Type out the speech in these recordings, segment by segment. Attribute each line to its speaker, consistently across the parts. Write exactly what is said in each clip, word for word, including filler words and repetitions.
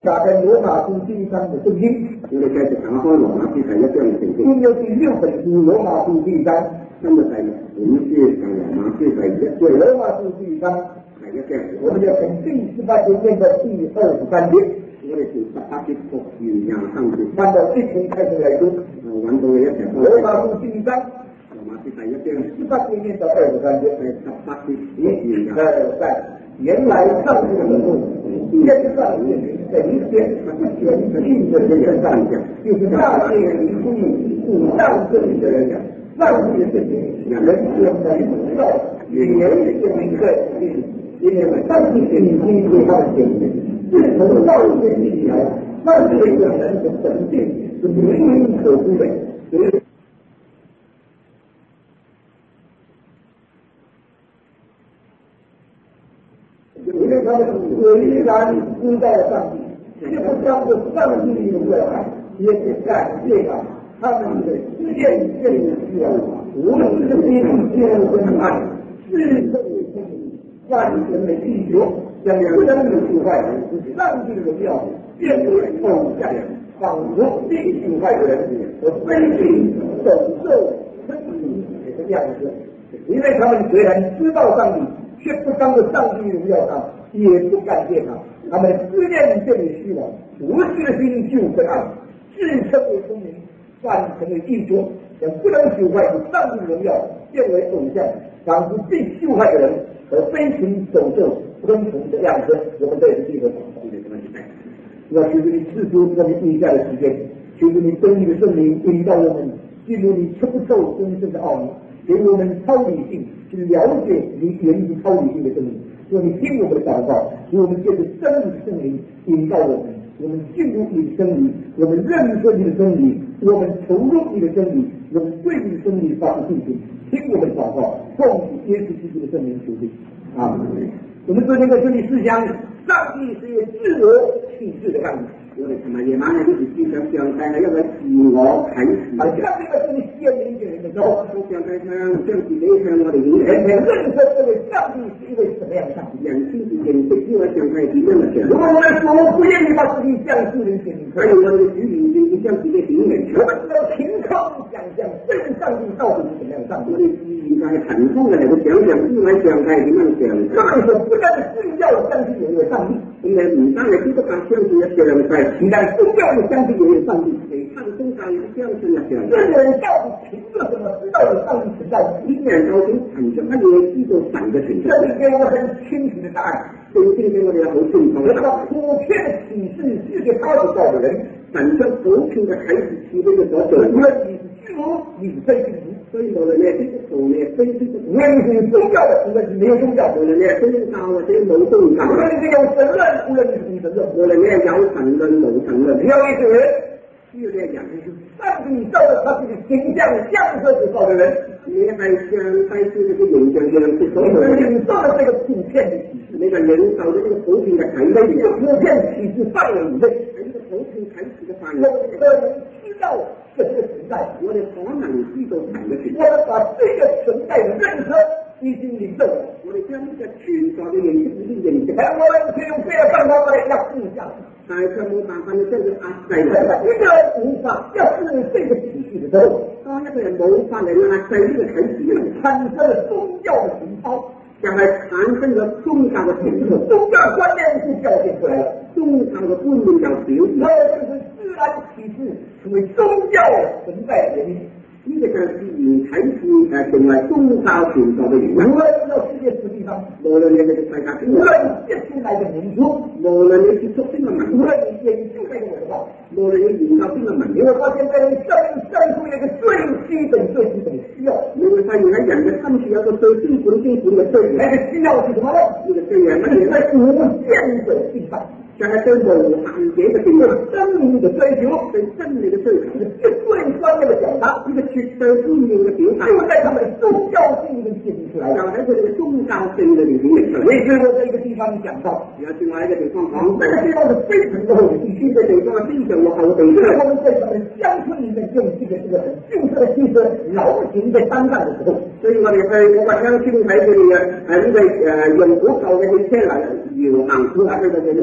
Speaker 1: 大概罗马书第三的圣经，
Speaker 2: 我哋繼續打開羅馬書第一章嘅聖經。
Speaker 1: 應有第六本書羅馬書第三，
Speaker 2: 今日第六本書就羅馬書第一章。
Speaker 1: 羅馬書第三，
Speaker 2: 第一章，
Speaker 1: 我們要從第十八節念到第二十三節。
Speaker 2: 我哋從十八節讀完廿三節，
Speaker 1: 按照一同開始來讀。
Speaker 2: 揾到嘅一齊。
Speaker 1: 羅馬書第三，
Speaker 2: 羅馬書第一章，
Speaker 1: 十八節念到二十三節。
Speaker 2: 係十八節讀完
Speaker 1: 二三，原來上帝的路，天上的神仙，信的这个上将，就是大界的主主上圣的人，上帝的圣人，人间的荣耀，也有这么一个因为上帝给你经过他的显现，是从造天地来，上帝这个人的神性是明明可知的，所以。因为他们虽然知道了上帝，却不将这上帝的热爱也给感谢他，他们的见证需要，无论是心间跟爱，是圣的真理，万神的地球，将不能有腐坏，上帝的荣耀变为偶像，仿佛地腐坏的人和非礼守受真理的样子。因为他们虽然知道上帝，却不当着上帝荣耀他，也不感谢他。他们思念这里虚妄，无私的心就真爱，自称为聪明，反成为异说，将不能朽坏的上帝荣耀变为偶像，仿佛被朽坏的人和非情守受昆虫的样子。我们这是第一个广告的什么时代？要求你制作我们以下的时间，求你真理的圣灵引导我们进入你抽受真正的奥秘，给我们超理性去了解你源于超理性的真理。说你听我们的祷告，使我们借着真理的圣灵引导我们，我们进入你的真理，我们认识你的真理，我们投入你的真理，我们对你的真理发出信心。听我们的祷告，奉耶稣基督的圣名求主。啊，我们昨天在这里思想，上帝是一个自我启示的上帝。
Speaker 2: 我哋尋日夜晚喺呢條思想上帝係一位自我啟示。
Speaker 1: 啊，上帝在這裡顯明給人的時候，
Speaker 2: 上帝向將自己向我哋顯明，
Speaker 1: 人認識這位上帝是一位什麼樣的上帝？
Speaker 2: 人先至認識呢位上帝係點樣嘅上帝。
Speaker 1: 如果我們主不願意把自己向世人顯明，
Speaker 2: 假如我哋嘅主願意將自己顯明出嚟，
Speaker 1: 我們只能憑空想象這位上帝到底是什麼樣的上帝。
Speaker 2: 我哋自然就係憑空嘅嚟到想象呢位上帝係點樣嘅上帝。
Speaker 1: 所以說，不但是要相信有一位上帝，
Speaker 2: 咁你唔單係基督教相信一上帝。
Speaker 1: 其他宗教也相信有一位上帝，
Speaker 2: 其他的宗教也相信一上帝。
Speaker 1: 这些人到底凭着什么知道有上帝存在？
Speaker 2: 呢啲人究竟憑着乜嘢知道神嘅存在？
Speaker 1: 這裡給我們很清楚的答案。
Speaker 2: 聖經俾我哋有好清楚嘅答案。
Speaker 1: 普遍的啟示是給他所造的人，
Speaker 2: 神將普遍嘅啟示賜俾佢所做。
Speaker 1: 無論你是基督徒，你是非基督徒，
Speaker 2: 所以無論你係基督徒，你係非基督徒，
Speaker 1: 無論你是宗教的，無論是沒有宗教，
Speaker 2: 無論你係宗教或者冇宗教，
Speaker 1: 無論你是有神論，無論你是無神論，
Speaker 2: 無論你係有神論冇神論，
Speaker 1: 只要一個人，
Speaker 2: 只要你係人，
Speaker 1: 上帝造了他自己形象像色所造的人，
Speaker 2: 你係上帝對你嘅形象樣式所造的人，
Speaker 1: 領受了這個普遍的啟示，
Speaker 2: 你就領受咗呢個普遍嘅啟示，
Speaker 1: 這個普遍啟示範圍以內，
Speaker 2: 喺呢個普遍啟示嘅範圍，
Speaker 1: 我們可能知道這個存在，
Speaker 2: 我哋可能知道神嘅存在，
Speaker 1: 我們把這個存在的認識已經領受了，
Speaker 2: 我哋將呢個存在嘅認識已經認識，
Speaker 1: 但我們卻用這個辦法來壓制下去，
Speaker 2: 但係卻冇辦法去將佢壓制落嚟。
Speaker 1: 一個人無法壓制這個啟示的時候，
Speaker 2: 當一個人冇法嚟壓制呢個啟示嘅，
Speaker 1: 產生了宗教的情操，
Speaker 2: 就係產生咗宗教嘅情操，
Speaker 1: 宗教觀念就表現出來了，
Speaker 2: 宗教嘅觀念就表現，
Speaker 1: 這就是自然啟示成為宗教存在的原因。
Speaker 2: 呢個就係自然啟示誒成為宗教存在嘅原因。
Speaker 1: 無論到世界各地方，
Speaker 2: 無論你係世界邊，
Speaker 1: 無論你接觸哪個民族，
Speaker 2: 無論你接觸邊個民族，
Speaker 1: 無論你研究哪個文化，
Speaker 2: 無論你研究邊個民族，
Speaker 1: 你會發現在你生命深處有一個最基本、最基本的需要。
Speaker 2: 你會發現喺人嘅深處有個最基本、基本嘅需要。
Speaker 1: 那個需要是什麼呢？
Speaker 2: 呢個需要係乜嘢？
Speaker 1: 在無限的地方，
Speaker 2: 就係對無限者嘅地方，
Speaker 1: 真理的追求，
Speaker 2: 對真理嘅追求，
Speaker 1: 絕對觀念的表達，
Speaker 2: 呢個絕對觀念嘅表達，
Speaker 1: 就在他們宗教性裏面顯明出來，
Speaker 2: 就喺佢哋嘅宗教性裏面顯明出嚟。
Speaker 1: 所以我在一個地方講到，
Speaker 2: 有另外一個地方講，
Speaker 1: 這個地方是非常落後的地區，
Speaker 2: 呢個地方係非常落後嘅地區。
Speaker 1: 我們在他們鄉村裏面用這個這個很舊式的汽車勞行在山上的時候，
Speaker 2: 所以我哋去嗰個鄉村睇佢哋嘅誒呢個誒用古舊嘅汽車嚟搖行，估下佢哋嘅，
Speaker 1: 發現他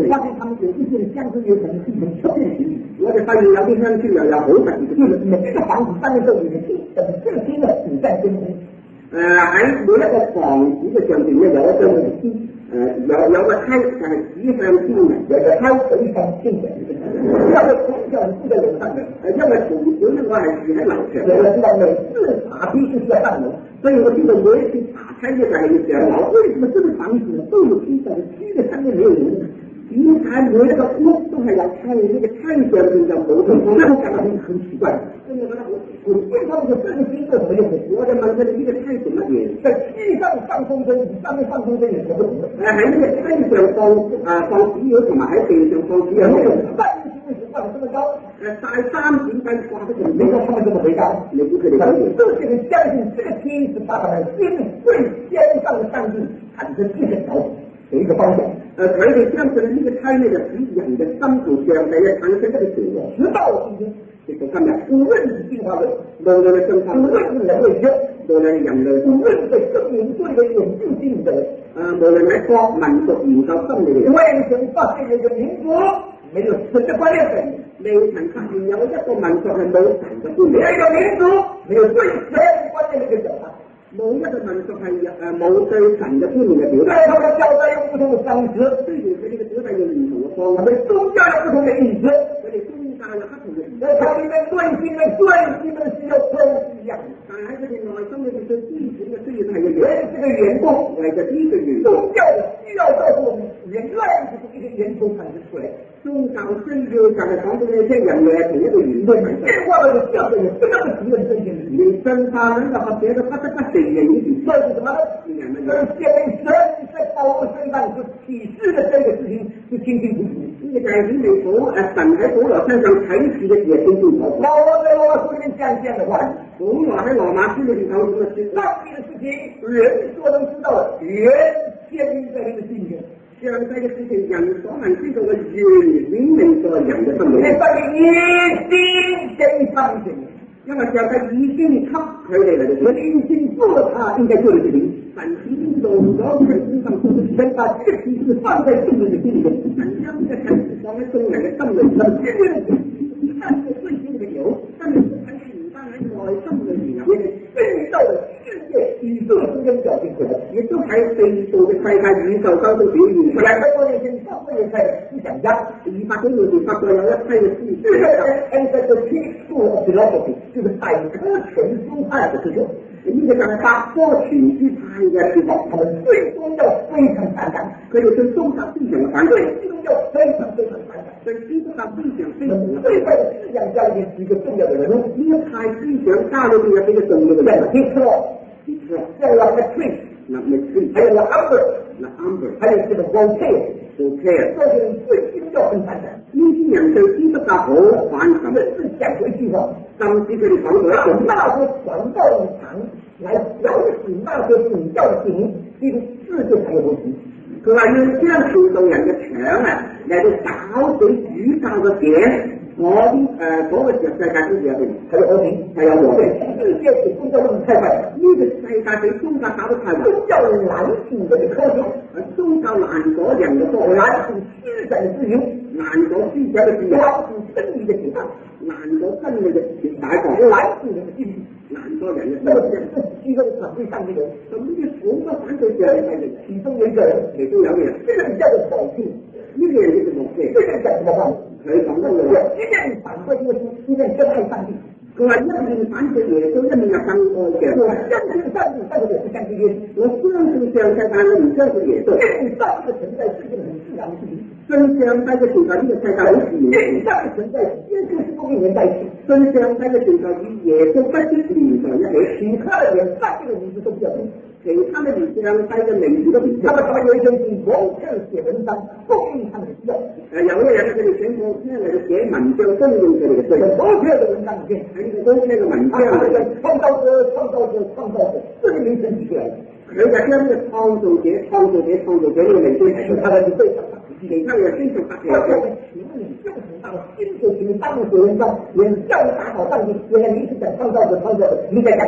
Speaker 1: 他们有一些的乡村有可能是一种秋日型，
Speaker 2: 我哋發現有啲鄉村又有好特別嘅，
Speaker 1: 就是每一個房子上面都有一個新等最新的子彈真空。
Speaker 2: 誒喺每一個房子嘅上邊咧有一張嘅誒有有個梯就係指向天嘅，
Speaker 1: 有個梯指向天嘅，因為從小住在樓上嘅，
Speaker 2: 誒因為從小咧我係住喺樓上，
Speaker 1: 我知道每次爬梯就是要上樓，
Speaker 2: 所以我知道每一次爬梯咧就係要上樓。
Speaker 1: 為什麼這個房子都有梯在梯嘅上面沒有人？
Speaker 2: 點解每一個屋都係有梯，呢個梯上邊就冇人？
Speaker 1: 我感到很很奇怪，
Speaker 2: 真係覺得好奇
Speaker 1: 我問他們說這個梯做什麼用的？
Speaker 2: 我就問佢哋呢個梯做乜嘢？
Speaker 1: 在梯上放風箏，上面放風箏有什麼不同的？
Speaker 2: 誒喺呢個梯上放誒放紙鷂同埋喺地上放紙鷂，
Speaker 1: 有種三星為什麼放得這麼高？
Speaker 2: 誒帶三點解掛得咁
Speaker 1: 沒有他們這麼回答，
Speaker 2: 你估佢哋講嘢？
Speaker 1: 都是相信這個梯是把他們心最天上的上帝產生一個條有一個方向。
Speaker 2: 誒佢哋相信呢個梯咧就使人嘅心同上帝咧產生一個聯絡，
Speaker 1: 直到今天，
Speaker 2: 直到今日，
Speaker 1: 無論是進化論，
Speaker 2: 無論係進化論，
Speaker 1: 無論是人類學，
Speaker 2: 無論係人類，
Speaker 1: 無論是對研究的研究心理的人，
Speaker 2: 誒無論係國民族研究心理嘅人，
Speaker 1: 為什麼發現一個民族沒有神的觀念在裡面？
Speaker 2: 未曾發現有一個民族係冇神嘅觀
Speaker 1: 沒有
Speaker 2: 念，
Speaker 1: 一個民族沒有對神觀念的一個表達。
Speaker 2: 冇一個民族係誒冇對神嘅觀念嘅表達。
Speaker 1: 在他們的表達用不同的方式，
Speaker 2: 雖然佢哋嘅表達用唔同嘅方法，
Speaker 1: 他們宗教有不同的意思，
Speaker 2: 佢哋宗教有不同嘅意思，
Speaker 1: 在他們的內心的最基本需要都是一樣的。
Speaker 2: 但係喺佢哋內心裏邊最基本嘅需要係一樣。
Speaker 1: 這個緣故，
Speaker 2: 為咗呢個緣故，
Speaker 1: 宗教的需要告訴我們，人類就是一個源頭產生出來。
Speaker 2: 宗教需要就係講俾你聽，人類係從一個源頭產生。
Speaker 1: 進化論的教授也不得不承認這件事。
Speaker 2: 連進化論嘅學者都不得不承認呢件事。
Speaker 1: 所以什麼呢？而且神在保羅身上所啟示的這個事情是清清楚楚。
Speaker 2: 呢個就係顯明保誒神喺保羅身上啟示嘅嘢清清楚楚。
Speaker 1: 保羅在羅馬書裏面講這樣的話，
Speaker 2: 保羅喺羅馬書裏邊講咁嘅説，
Speaker 1: 上帝的事情人所能知道的，原先在人的心裏。
Speaker 2: 上帝嘅事情，人所能知道嘅原顯明在人嘅心裏。
Speaker 1: 上帝已經給他們，
Speaker 2: 因為上帝已經給佢哋嚟到，
Speaker 1: 神已經做了他應該做的事情。
Speaker 2: 神已經做咗佢身上做嘅，
Speaker 1: 神把這個啟示放在眾人的心裏面，
Speaker 2: 神將呢個啟示放喺眾人嘅心裏面。但係最先嘅有，真係喺唔單喺內心裏面有，
Speaker 1: 宇宙的世界宇宙中間表現出來，
Speaker 2: 亦都喺地道嘅世界宇宙當中表現出嚟。
Speaker 1: 兩百多年前，法國人開思想家，
Speaker 2: 二百幾年前法國有一批嘅思
Speaker 1: 這個
Speaker 2: 想家。
Speaker 1: 人 and the peaceful philosophy 就是百科全書派的思想。
Speaker 2: 呢個就係百科全書派嘅思想，
Speaker 1: 他們對宗教非常反感，
Speaker 2: 佢哋對宗教非常嘅反對，
Speaker 1: 對基督教非常非常反感。
Speaker 2: 對基督教非常非常嘅反
Speaker 1: 對
Speaker 2: 對。
Speaker 1: 外思想家裏面幾個重要的人物，
Speaker 2: 呢一派思想家裏邊有幾個重要嘅人物，
Speaker 1: 希特勒、
Speaker 2: 希特勒、
Speaker 1: 像拉克瑞，
Speaker 2: 納米斯、
Speaker 1: 還有拉安伯，
Speaker 2: 嗱安伯、
Speaker 1: 還有這個voltaire，
Speaker 2: 布凱爾，
Speaker 1: 這些人對基督教很反感。
Speaker 2: 呢啲人對基督教好反感，
Speaker 1: 甚至講過一句話，
Speaker 2: 甚至佢哋講過一種
Speaker 1: 那些傳道的場來搖醒那些主教的醒，這個世界才有問題。
Speaker 2: 佢話要將傳道人嘅腸啊嚟到搞死主教嘅頸，我啲誒嗰個時候世界都有嘅，
Speaker 1: 才有和平，
Speaker 2: 係有和平。
Speaker 1: 世界給宗教弄得太壞，
Speaker 2: 呢個世界俾宗教搞得太壞，
Speaker 1: 宗教攔阻人的科學，
Speaker 2: 宗教攔阻人嘅科學，
Speaker 1: 攔阻思想的自由，
Speaker 2: 攔阻思想嘅自由，
Speaker 1: 攔阻真理的解放，
Speaker 2: 攔阻真理嘅解放，
Speaker 1: 攔阻人的信心。
Speaker 2: 攔阻人嘅
Speaker 1: 那麼
Speaker 2: 信心。
Speaker 1: 這其中反對上帝的人，
Speaker 2: 咁呢啲好多反對上帝嘅人，
Speaker 1: 其中有一個人，
Speaker 2: 其中有嘅人，
Speaker 1: 這個人叫做保羅，
Speaker 2: 呢個人叫做穆奇，
Speaker 1: 這個人講什麼話？
Speaker 2: 佢講得嘅，
Speaker 1: 一面反對耶穌，一面真愛上帝。
Speaker 2: 佢話一面反對耶穌，一面又更愛嘅。
Speaker 1: 我相信上帝，但是我不相信耶穌。
Speaker 2: 我相信上帝，但我唔相信耶穌。
Speaker 1: 信上帝的存在是一件很自然的事情。
Speaker 2: 信上帝嘅存在呢個世界好自然。
Speaker 1: 信上帝的存在，耶穌是不跟人在一起。
Speaker 2: 信上帝嘅存在與耶穌不必連在一起，
Speaker 1: 其他的人上帝的名字都不叫名，
Speaker 2: 其他嘅連上帝嘅名字都唔叫。
Speaker 1: 他們他們有一天是蒙特寫文章供應他們的需要。
Speaker 2: 誒有一日咧，佢哋請牧師嚟到寫文章供應佢哋嘅需要。
Speaker 1: 蒙特的文章裏面，
Speaker 2: 喺呢個供應嘅文章裏面，
Speaker 1: 創造者、創造者、創造者，這個名稱提出來的。
Speaker 2: 佢就將呢個創造者、創造者、創造者呢個名稱提出
Speaker 1: 他們是非常
Speaker 2: 其他嘅非常特別。
Speaker 1: 我想請問你用什麼當新手型當寫文章，連教你打好上去，原來你是講創造者、創造者，你在幹什麼？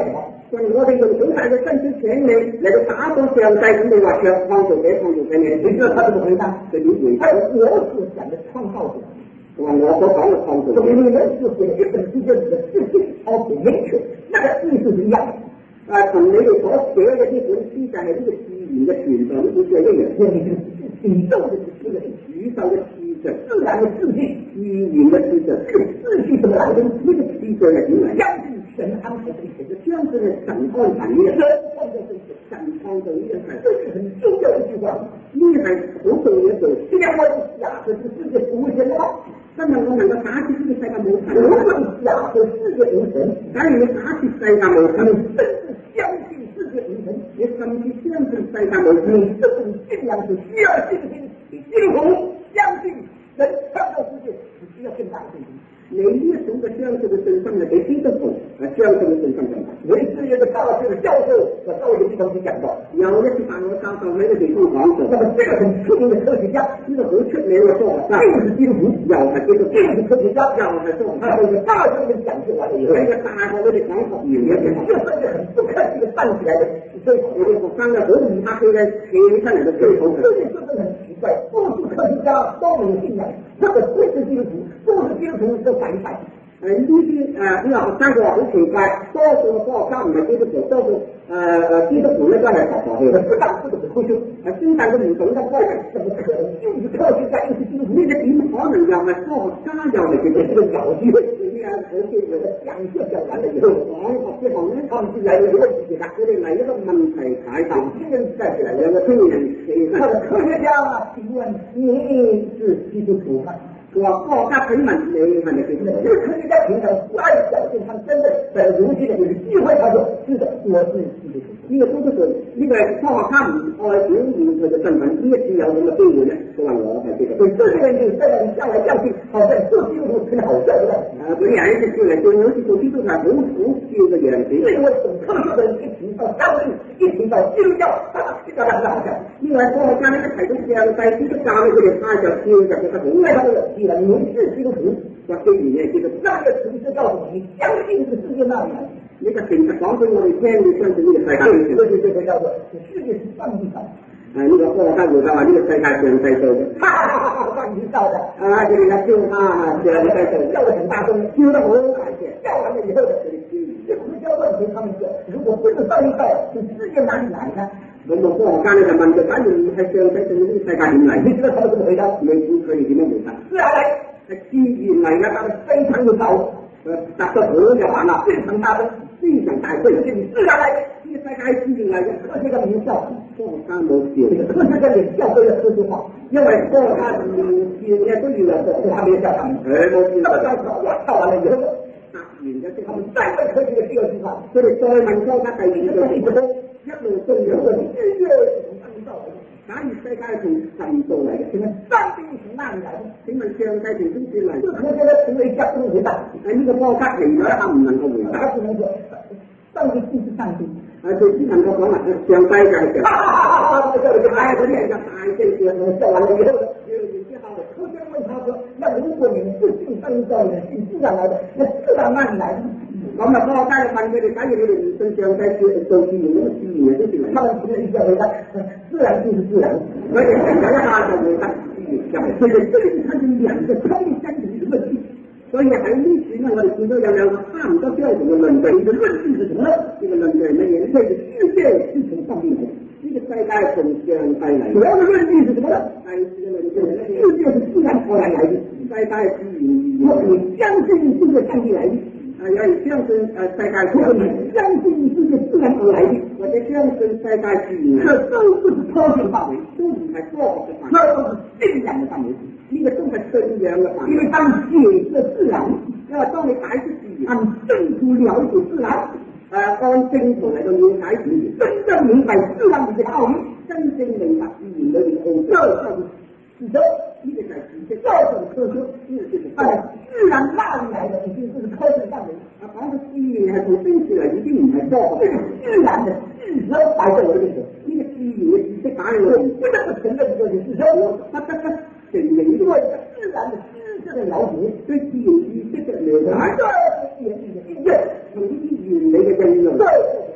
Speaker 2: 所以我哋用好大嘅身體請你嚟到打倒上帝，咁你話想創造者創造嘅嘢，
Speaker 1: 你知道他怎麼回答？
Speaker 2: 佢點回答？
Speaker 1: 我所講的創造者。
Speaker 2: 我所講嘅創造者，
Speaker 1: 你們是寫一本書叫《The Physics of Nature》，那個意思是一樣。
Speaker 2: 啊，同你哋所寫嘅呢本書就係呢個自然嘅傳統，呢個一樣。
Speaker 1: 宇宙的這個
Speaker 2: 宇宙嘅秩序，
Speaker 1: 自然的秩序，
Speaker 2: 自然嘅秩序，
Speaker 1: 這個秩序怎麼來的？
Speaker 2: 呢個秩序係點嚟？
Speaker 1: 相信神安排的一切，
Speaker 2: 相信係神安排呢一切，
Speaker 1: 神創造這一切，
Speaker 2: 神創造呢一切，
Speaker 1: 這是很重要的一句話。
Speaker 2: 呢係好重要一句。
Speaker 1: 今天我假設這世界無神的話，
Speaker 2: 今日我能夠假設呢個世界冇神，
Speaker 1: 如果你假設世界無神，
Speaker 2: 假如你假設世界冇神，
Speaker 1: 甚至相信世界無神，
Speaker 2: 你甚至相信世界冇神，
Speaker 1: 你這種信仰是需要信心。基督徒相信神創造世界是需要更大的信心。
Speaker 2: 你呢一種嘅相信嘅信心係比基督徒係相信嘅信心更大。
Speaker 1: 有一次有個大學的教授在到一個地方去講到，
Speaker 2: 有一次大學教授喺個地方講到，
Speaker 1: 那麼這個很出名的科學家，
Speaker 2: 呢個好出名嘅科學家，
Speaker 1: 就是基督徒，
Speaker 2: 又係基督徒，
Speaker 1: 就是科學家，
Speaker 2: 又係科學家。
Speaker 1: 他喺大學裏面講出來了以後，
Speaker 2: 喺個大學裏面講學完嘅時候，
Speaker 1: 就算是很不客氣的站起來的，
Speaker 2: 所以我哋學生咧好唔客氣嘅企起身嚟到追討佢。
Speaker 1: 這件事真的很奇怪，都是科學家，都沒有信仰，或者不是基督徒，不是基督徒都反一反。
Speaker 2: 誒呢啲誒呢個學生佢話好奇怪，多數嘅科學家唔係基督徒，多數誒誒基督徒咧都係佛學嘅。
Speaker 1: 不但不懂得科學，
Speaker 2: 誒先但佢唔懂得科學，
Speaker 1: 怎麼可能又是科學家又是基督徒？
Speaker 2: 呢個點可能又係科學家又係基督徒？
Speaker 1: 這個搞機會，呢個好機會嘅講課講完了以後，
Speaker 2: 講學之後咧，
Speaker 1: 他們就來了一個問題啦，
Speaker 2: 佢哋嚟一個問題解答。
Speaker 1: 青年站起來，
Speaker 2: 兩個青年企起身，
Speaker 1: 科學家，請問你是基督徒嗎？
Speaker 2: 佢話科學家請問你係咪基督徒？
Speaker 1: 這個科學家平常不愛表現，他真的在如今的有個機會，他說是的，我是基督徒。
Speaker 2: 呢個基督徒，呢個係科學家唔愛表現佢嘅身份，呢一次有咁嘅機會咧，佢話我係基督徒。
Speaker 1: 所以這個人就在那裡叫來叫去，好像做基督徒很好笑一樣。
Speaker 2: 啊，佢人一直叫嚟叫去，好似做基督徒係好好笑嘅樣子。
Speaker 1: 因為懂科學的人一提到上帝，一提到基督教，他就覺得很好笑。
Speaker 2: 呢位科學家咧一提到上帝基督教咧，佢哋他就笑就覺得好
Speaker 1: 因為他說既然你是基督徒，
Speaker 2: 話既然你係基督徒，
Speaker 1: 那個事實告訴你，你相信是世界那裡來。
Speaker 2: 你就誠實講俾我哋聽，你相信呢個世界。
Speaker 1: 對對對對，叫做世界是上帝造的。
Speaker 2: 啊，呢個科學家回答話呢個世界上帝造嘅。
Speaker 1: 哈哈哈哈！上帝造的。
Speaker 2: 啊，佢哋一笑啊，上帝造，
Speaker 1: 笑得很大聲，
Speaker 2: 笑得好大聲。
Speaker 1: 笑完了以後，佢哋就回家問佢，他們說：如果不是上帝造，是世界哪裡來呢？
Speaker 2: 咁個科學家咧就問佢：假如係上帝造呢個世界點嚟？
Speaker 1: 你知道他們怎麼回答？
Speaker 2: 你估佢哋點樣回答？
Speaker 1: 自然來，
Speaker 2: 係自然嚟嘅，但係
Speaker 1: 非常有道理，
Speaker 2: 答得好就完啦，
Speaker 1: 非常大聲，
Speaker 2: 非常大聲，
Speaker 1: 你自然來。
Speaker 2: 呢個世界自然嚟嘅，
Speaker 1: 科學家沒有笑，
Speaker 2: 科學家冇笑，
Speaker 1: 科學家連笑都要說句話，
Speaker 2: 因為科學家唔笑嘅都要有個
Speaker 1: 他沒有笑，
Speaker 2: 佢冇笑，
Speaker 1: 笑笑我笑完了以後，
Speaker 2: 答完咗之後，
Speaker 1: 再問科學家第二句話，
Speaker 2: 佢哋再問科學家第二句話，一路都有問題。
Speaker 1: 世界是從上帝造的，
Speaker 2: 假如世界係從神造嚟嘅，請問
Speaker 1: 上帝從哪裡來的？
Speaker 2: 請問上帝從邊處嚟？
Speaker 1: 這個科學家停了一下不能回答，
Speaker 2: 喺呢個科學家停咗一下唔能夠回答，
Speaker 1: 他只能說上帝就是上帝。
Speaker 2: 啊，佢只能夠講話，上帝就係上帝。
Speaker 1: 哈哈哈哈！笑得
Speaker 2: 哎，嗰啲人就大聲笑，
Speaker 1: 笑完了以後，
Speaker 2: 笑完之後，
Speaker 1: 科學家問他說：那如果你們不信上帝造的，信自然來的，那自然哪裡來的？
Speaker 2: 咁啊，科學家就問佢哋：假如你哋唔信上帝造自然，咁自然係邊處嚟？
Speaker 1: 他們停了一下回答：自然就是自然。
Speaker 2: 佢哋停咗一下就回答：自然就係。佢哋這是他們兩個差異相同的問題。所以喺呢處咧，我哋見到有兩個差唔多相同嘅論據。呢個論據係什麼咧？呢個論據係乜嘢咧？即係世界是從上帝嚟，呢個世界係從上帝嚟。主要嘅論據係什麼咧？係呢個論據係世界是自然而然嚟嘅，世界係自然而然。你相信這個上帝嚟嘅，啊有人相信誒世界係你相信這個自然而來嘅，或者相信世界自然。這都不是科學範圍，都唔係科學嘅範圍，這都是信仰嘅範圍。呢個都係信仰嘅範圍。因為當解釋自然，因為當你解釋自然，按正途了解自然，誒、呃、按正途嚟到了解自然，真正明白自然嘅奧義，真正明白自然裏邊奧義，這就是事實。呢個就係事實，這就是科學，呢個就是科學。自然哪裡來的已經不是科學範圍。啊，講到自然係從邊處嚟，已經唔係科學。自然嘅事實擺在我哋面前，呢個自然嘅知識擺喺我哋面前，不得不承認呢個事實，我不得不承認呢個自然嘅知識嘅了解，對自然知識嘅了解，對自然嘅應用，同呢啲原理嘅應用，對科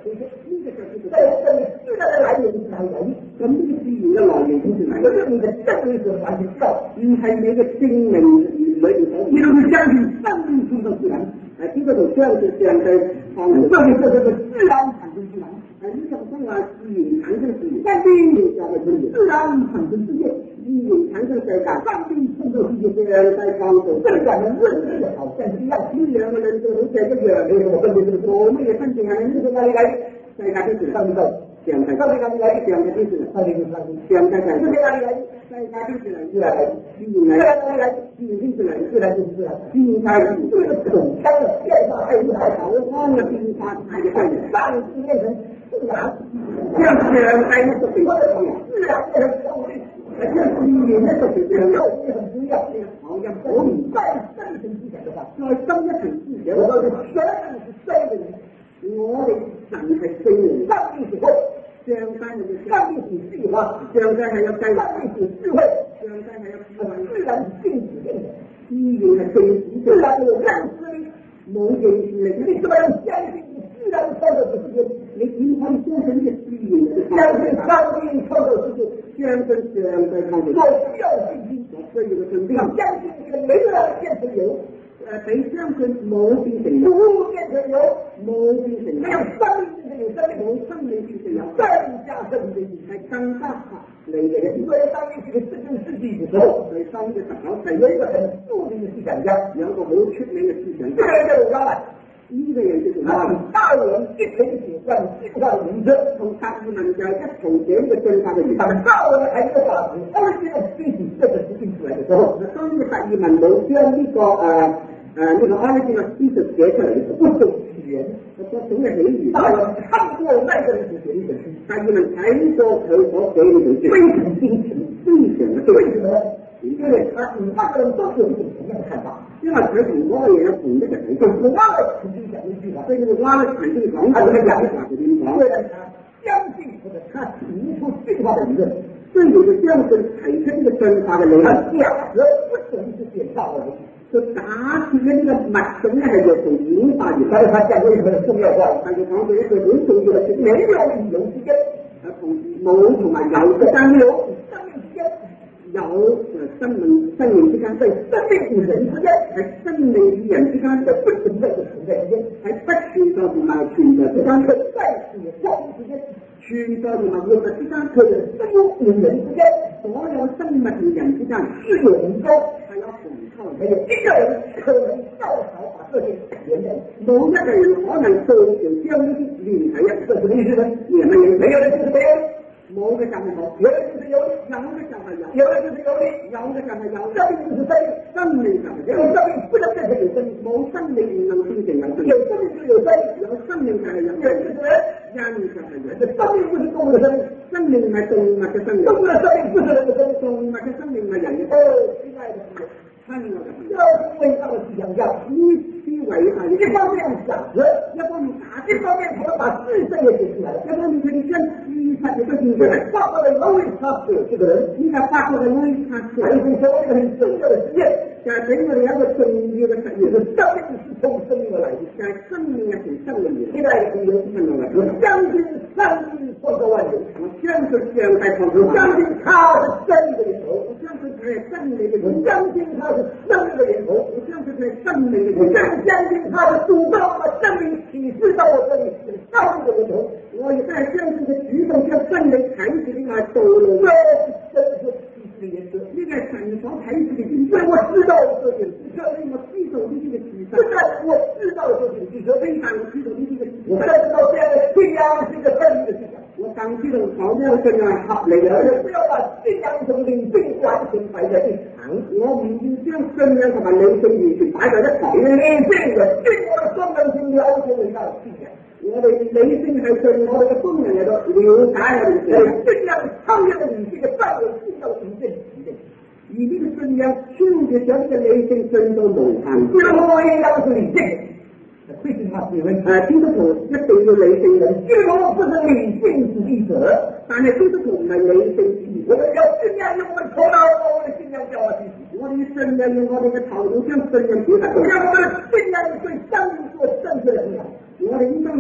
Speaker 1: 出现，你这就是在这里自然的来源是哪里来的？咁呢個自然嘅來源係哪？就是你的真理所完全知道，唔係你嘅精明裏邊所。你都是相信生命中的自然，誒，呢個就相信上帝創造，這就是這個自然產生自然。誒，呢種說話自然產生自然，上帝就係佢自然產生世界，自然產生世界，上帝創造世界，上帝創造，這兩個論理就好像是一樣，呢兩個人就好似一樣，你我跟你我們也分辨係呢個哪裡來的？世界邊是上帝，上帝，上帝哪裡來的？上帝邊是上帝，上帝在世界哪裡來的？世界邊是來自然來的，自然來的，哪裡來的？自然邊是來的，自然就是自然，自然才是這個總相的變化，還有還好，光的變化才是對的，讓你變成自然，這樣自然才能夠我的自然變成動力。而且你的這個是很重要，好像我們再深層思想的話，再深一層思想，我說是全是聖人，我哋神係聖人，上帝是愛，上帝係上帝是計劃，上帝係有計劃，上帝是智慧，上帝係有智慧，自然是定指定的，自然係定自然有認知力，冇認知力，你怎麼樣相信自然創造世界？你點可以相信呢個自然？相信上帝創造世界。相信上帝創造，我需要信心，我需要個信心。相信這個沒有變成有，誒，比相信冇變成有，冇變成有，冇變成有，沒有生命變成有生命，冇生命變成有，更加生命的意義更加你嘅。因為當你這個十九世紀的時候，在當嘅十九世紀有一個很著名的思想家，有一個好出名嘅思想家，這個人叫做亞蘭。呢個人就是亞蘭，達爾文一同寫關於進化的原則，同達爾文就係一同寫呢個進化嘅原則。達爾文係一個法師，當呢個飛行這個實驗出來嘅時候，當呢個達爾文冇將呢個誒誒呢個安呢個知識寫出嚟嘅不懂起源，我講總係起源。達爾文看過那個人寫呢本書，達爾文睇過佢所寫呢本書，非常精誠，非常嘅為什麼呢？因為他與那個人都是有一種同樣的看法，因為佢同嗰個人有同一個睇法。我哋曾經講一句話，所以我哋曾經講過，佢講嘅話就點講？雖然他相信或者他提出進化的理論，雖然佢相信提出呢個進化嘅理論，假設不等於是演化而已，就假設呢個物種咧係由從演化而嚟，佢講過一個重要話，佢就講過一個好重要嘅事，沒有與有之間，同冇同埋有之間，沒有與生命之間。有誒生命生命之間，在生命與人之間，喺生命與人之間嘅不存在嘅存在之間，喺不存在同埋存在之間，佢在與活之間，存在同埋活之間，佢嘅生物與人之間，所有生物與人之間是有鴻溝，係有鴻溝，沒有一個人可能較好把這些連在，冇一個人可能做到將呢啲連喺一，這什麼意思呢？也沒有，沒有的就是沒有。冇嘅就係冇，有嘅就是有，有嘅就係有，有嘅就是有理，有嘅就係有，生命就是生命，生命就係有生命，不能變成有生命，冇生命唔能變成有生命，有生命就有生命，有生命就係有，人就是人，人就係人，生命不是動物嘅生命，生命唔係動物嘅生命，動物嘅生命不是人嘅生命，動物嘅生命唔係人嘅生命。哦，親愛的朋友，親愛的朋友，要偉大的思想家，呢啲偉大嘅，一方面假設，一方面假設，一方面佢哋把自身也寫出來了，一方面佢哋將他這個經典發過來路易帕斯這個人，你看發過來路易帕斯，還有一個很重要的實驗，在整個兩個重要的實驗是生命是從生命而來的，在生命係從生命而來。現在嘅朋友們來，我相信上帝創造萬有，我相信上帝創造，我相信他是真理的源頭，我相信他是真理的源頭，我相信他是生命的源頭，我相信他是生命的源頭，我相信他是主動把生命啟示到我這裡，是上帝的源頭。我也在相信的舉動向真理啟示另外道路，這是真實啟示的原則。呢個係神所啟示的原則，我知道這件事，所以我知道呢啲嘅事實。不但我知道這件事，非常我知道呢啲嘅事，我更知道這樣的信仰是一個合理的信仰。我更知道咁樣嘅信仰係合理嘅，而且不要把信仰同理性完全擺在一旁。我唔要將信仰同埋理性完全擺在一旁。理性嘅盡我嘅功能性了解偉大的信仰。我哋理性係盡我哋嘅功能嚟到了解我哋嘅信仰，超越理性嘅範圍，進到無限極限。而呢個信仰超越咗呢個理性，進到無限。最後應該是理性。最近話是問誒，基督徒一定要理性人，基督徒不是理性主義者，但係基督徒唔係理性主義。我哋有信仰用我哋頭腦，我哋信仰教我哋。我哋信仰用我哋嘅頭腦將信仰表達。讓我們信仰對生命做正確的信仰。我哋應當用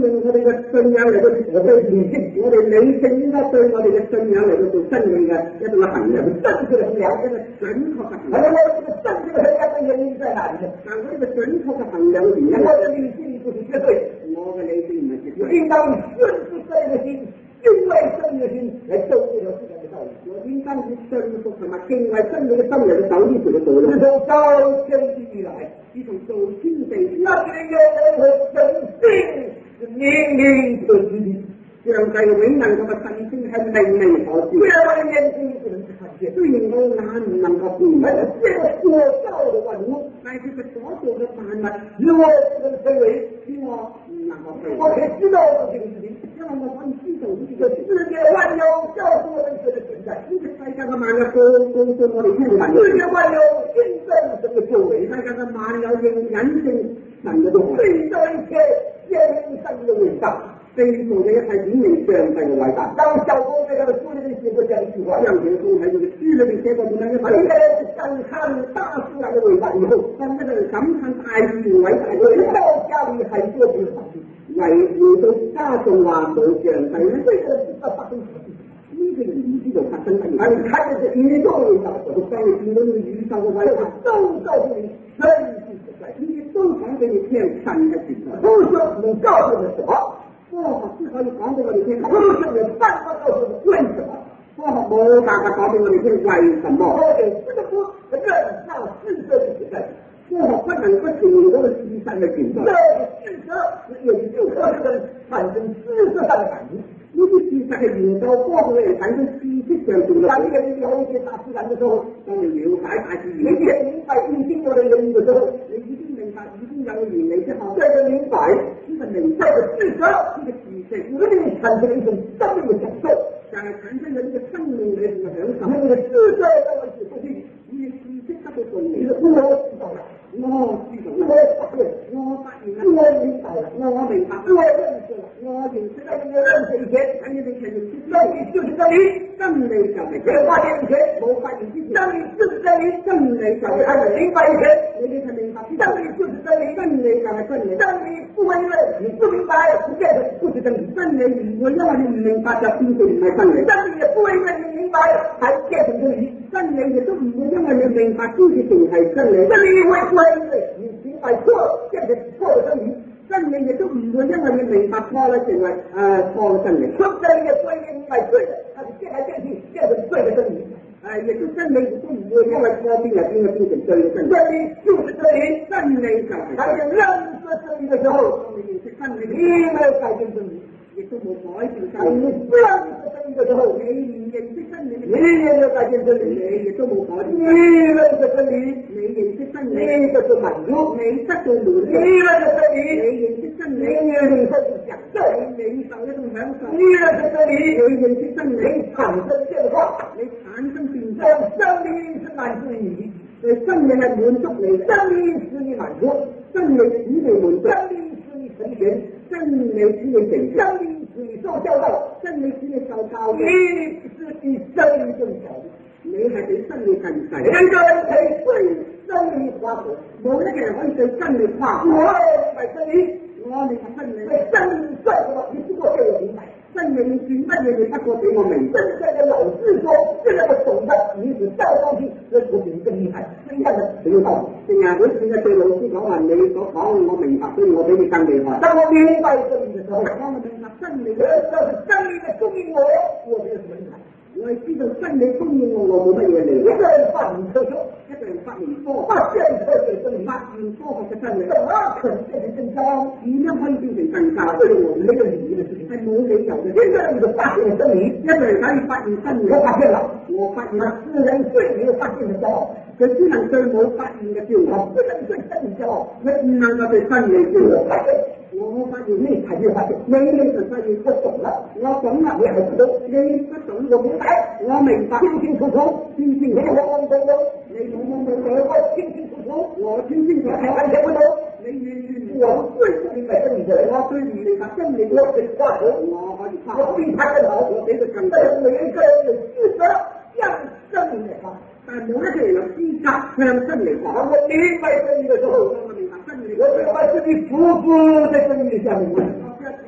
Speaker 2: 用我哋嘅信仰嚟到我哋理性，我哋理性應該對我哋嘅信仰嚟到做真理嘅一種嘅衡量，真嘅衡量，一個準確嘅衡量。
Speaker 1: 我哋嘅真嘅衡量嘅原因在哪裡呢？
Speaker 2: 但我呢個準確嘅衡量嘅原因，
Speaker 1: 我嘅理性不是絕對，
Speaker 2: 我嘅理性唔係絕對，
Speaker 1: 應當順服神嘅心，敬畏神嘅心嚟走呢條自然嘅道理。
Speaker 2: 我應當以順服同埋敬畏真理嘅心嚟到走呢條嘅道路。
Speaker 1: 自從造天地以來，
Speaker 2: 自從造天地，
Speaker 1: 那些有人和神性是明明可知的。
Speaker 2: 上帝永能同埋神性係明明可知。
Speaker 1: 雖然我的眼睛不能看見，
Speaker 2: 雖然我眼唔能夠見，
Speaker 1: 但是這個所造的萬物，
Speaker 2: 但係佢所做嘅萬物，
Speaker 1: 與我不能分為，
Speaker 2: 與我唔能夠分
Speaker 1: 我可以知道這個事情，
Speaker 2: 因為我可以知道呢
Speaker 1: 這個世界萬有告訴我們神的存在，
Speaker 2: 呢個世界嘅萬有告告訴我哋天神，
Speaker 1: 世界萬有見證神的作為，
Speaker 2: 世界嘅萬有認隱性神嘅作為，
Speaker 1: 對到一切顯明神的偉大。
Speaker 2: 地圖嘅一切顯明上帝嘅偉大。
Speaker 1: 當小公在他的書裏面寫過這樣一句話，
Speaker 2: 讓小公喺佢嘅書裏面寫過咁樣一句話，
Speaker 1: 一個人感嘆大自然的偉大以後，
Speaker 2: 當一個人感嘆大自然偉大以後，
Speaker 1: 回到家裏還做不上去，
Speaker 2: 為回到家仲話冇上帝咧，
Speaker 1: 這個人不知道發生什麼事。
Speaker 2: 呢個人唔知道發生乜嘢。
Speaker 1: 而你看見這宇宙偉大的時候，
Speaker 2: 當你見到呢個宇宙嘅偉大，
Speaker 1: 都告訴你神是存在，
Speaker 2: 呢啲都講俾你聽神嘅存在。
Speaker 1: 不是你告訴我們什麼，
Speaker 2: 科學只可以講俾我哋聽，
Speaker 1: 不是沒辦法告訴我們為什麼，
Speaker 2: 科學冇辦法講俾我哋聽為什麼。
Speaker 1: 科學不得不認那事實的存在，
Speaker 2: 科學不能不承認嗰個事實嘅存在。
Speaker 1: 這個事實研究科學人產生知識上的反應。
Speaker 2: 呢啲事實係研究科學嚟產生知識上邊嘅。
Speaker 1: 當你了解大自然的時候，
Speaker 2: 當你了解大自然，
Speaker 1: 你也明白已經有了原理的時候，
Speaker 2: 你已經明白已經有原理之後，
Speaker 1: 這個明白，
Speaker 2: 呢個明
Speaker 1: 這個事實，
Speaker 2: 呢個事實，
Speaker 1: 使你產生一種生命的享受，
Speaker 2: 就係產生咗呢個生命裏邊嘅享受。
Speaker 1: 那個事實讓我解釋，
Speaker 2: 呢個知識得到順利，
Speaker 1: 我知道了，
Speaker 2: 我知道了，
Speaker 1: 我發現，
Speaker 2: 我發現啦，
Speaker 1: 我明白了，
Speaker 2: 我明白，
Speaker 1: 我認識了，
Speaker 2: 我認識
Speaker 1: 在你的認識以前，
Speaker 2: 喺你哋前認識
Speaker 1: 真理就是真理，
Speaker 2: 真理就係
Speaker 1: 沒有發現以前，
Speaker 2: 冇發現之前，
Speaker 1: 真理就是真理，
Speaker 2: 真理就係
Speaker 1: 還沒明白以前，
Speaker 2: 你哋係明白之前，
Speaker 1: 真理就是真理，
Speaker 2: 真理就係真理，
Speaker 1: 真理不會因為你不明白不變成不是真理，
Speaker 2: 真理唔會因為你唔明白就變成唔係真理，
Speaker 1: 真理也不會因為你明白才變成真理，
Speaker 2: 真理亦都唔會因為你明白先至成係真理，
Speaker 1: 真理會不會因為你明白錯變成錯的真理，
Speaker 2: 真理亦都唔會因為你明白錯咧成為誒錯嘅真理，
Speaker 1: 真理也不會因為明白對的，它是變來變去變成對的真理，
Speaker 2: 誒亦都真理亦都唔會因為錯變嚟變去變成對嘅真理，
Speaker 1: 真理就是真理，
Speaker 2: 真理就係
Speaker 1: 當你認識真理的時候，
Speaker 2: 當你認識真理，
Speaker 1: 你沒有改變真理。
Speaker 2: 亦都冇改變真
Speaker 1: 你
Speaker 2: 理。
Speaker 1: 不認識真理的時候，
Speaker 2: 你唔認識真理，
Speaker 1: 你也沒有改變真理，
Speaker 2: 你亦都冇改變。
Speaker 1: 你認識真理，
Speaker 2: 你認識真理，
Speaker 1: 你得到滿足，
Speaker 2: 你得到滿足。
Speaker 1: 你認識真理，
Speaker 2: 你認識真理，
Speaker 1: 你領受享受，
Speaker 2: 你領受一種享受。
Speaker 1: 你認識真理，
Speaker 2: 你認識真理，
Speaker 1: 你產生變化，
Speaker 2: 你產生變
Speaker 1: 這
Speaker 2: 化。
Speaker 1: 真理是滿足你，
Speaker 2: 誒真理係滿足你，
Speaker 1: 真理使你滿足，
Speaker 2: 真理使你滿足，
Speaker 1: 真理使你成全，
Speaker 2: 真理使你成長，
Speaker 1: 真理使你受教導，
Speaker 2: 真理使你受教
Speaker 1: 你
Speaker 2: 育。
Speaker 1: 是比真理更小的。
Speaker 2: 你係比真理更細。
Speaker 1: 每個人可以對真理誇口，
Speaker 2: 冇一個人可以對真理誇口。
Speaker 1: 我明白真理，
Speaker 2: 我明白真理，
Speaker 1: 對真理算什麼？你不過被我明白。
Speaker 2: 真理算乜嘢？你不過俾我明白。
Speaker 1: 真正的老師說，這樣的懂得，你只帶東西，這不比你更厲害，是一樣的，沒有道理。
Speaker 2: 正啊，好似嘅對老師講話，你所講我明白，所以我比你更厲害。
Speaker 1: 當我明白真理的時候，
Speaker 2: 當我明白真理，
Speaker 1: 我要是真理的供應我，我沒有什麼厲害。
Speaker 2: 我係知道真理供應我，我冇乜嘢厲害。
Speaker 1: 一個人發明科學，
Speaker 2: 一個人發明科學，
Speaker 1: 發現科學真理，
Speaker 2: 發現科學嘅真理，
Speaker 1: 怎麼可能變成更高？
Speaker 2: 點樣可以變成更加？
Speaker 1: 這是我們沒有理由的事情，
Speaker 2: 係冇理由嘅。
Speaker 1: 一個人就發現真理，
Speaker 2: 一個人可以發現真理，
Speaker 1: 我發現了，
Speaker 2: 我發現啦，
Speaker 1: 世人最沒有發現的驕傲，
Speaker 2: 佢只能對冇發現嘅驕傲，
Speaker 1: 不能對真理驕傲，
Speaker 2: 佢唔能夠對真理驕傲。
Speaker 1: 我發現你還沒有發現，
Speaker 2: 你你就發現
Speaker 1: 我懂了，
Speaker 2: 我懂啦，
Speaker 1: 你還不懂，
Speaker 2: 你不懂，
Speaker 1: 我明白，
Speaker 2: 我明白，
Speaker 1: 清清楚楚，
Speaker 2: 清清楚楚，
Speaker 1: 你懵懵懂懂，
Speaker 2: 你懵懵懂懂，
Speaker 1: 我清清楚楚，
Speaker 2: 我清清楚楚，
Speaker 1: 你完全不懂，
Speaker 2: 你完全唔
Speaker 1: 我
Speaker 2: 懂。
Speaker 1: 最不明白真理的人，
Speaker 2: 我對唔明白真理，
Speaker 1: 我可以誇口，
Speaker 2: 我可以誇
Speaker 1: 我
Speaker 2: 口，
Speaker 1: 比他更好，
Speaker 2: 我比佢更
Speaker 1: 但是每一個人有資格向真理來發，
Speaker 2: 但係冇一個人有資格向真理話。
Speaker 1: 當我明白真理的時候，
Speaker 2: 當我明白真理，
Speaker 1: 我就把自己匍匐在真理的下面，
Speaker 2: 我將自己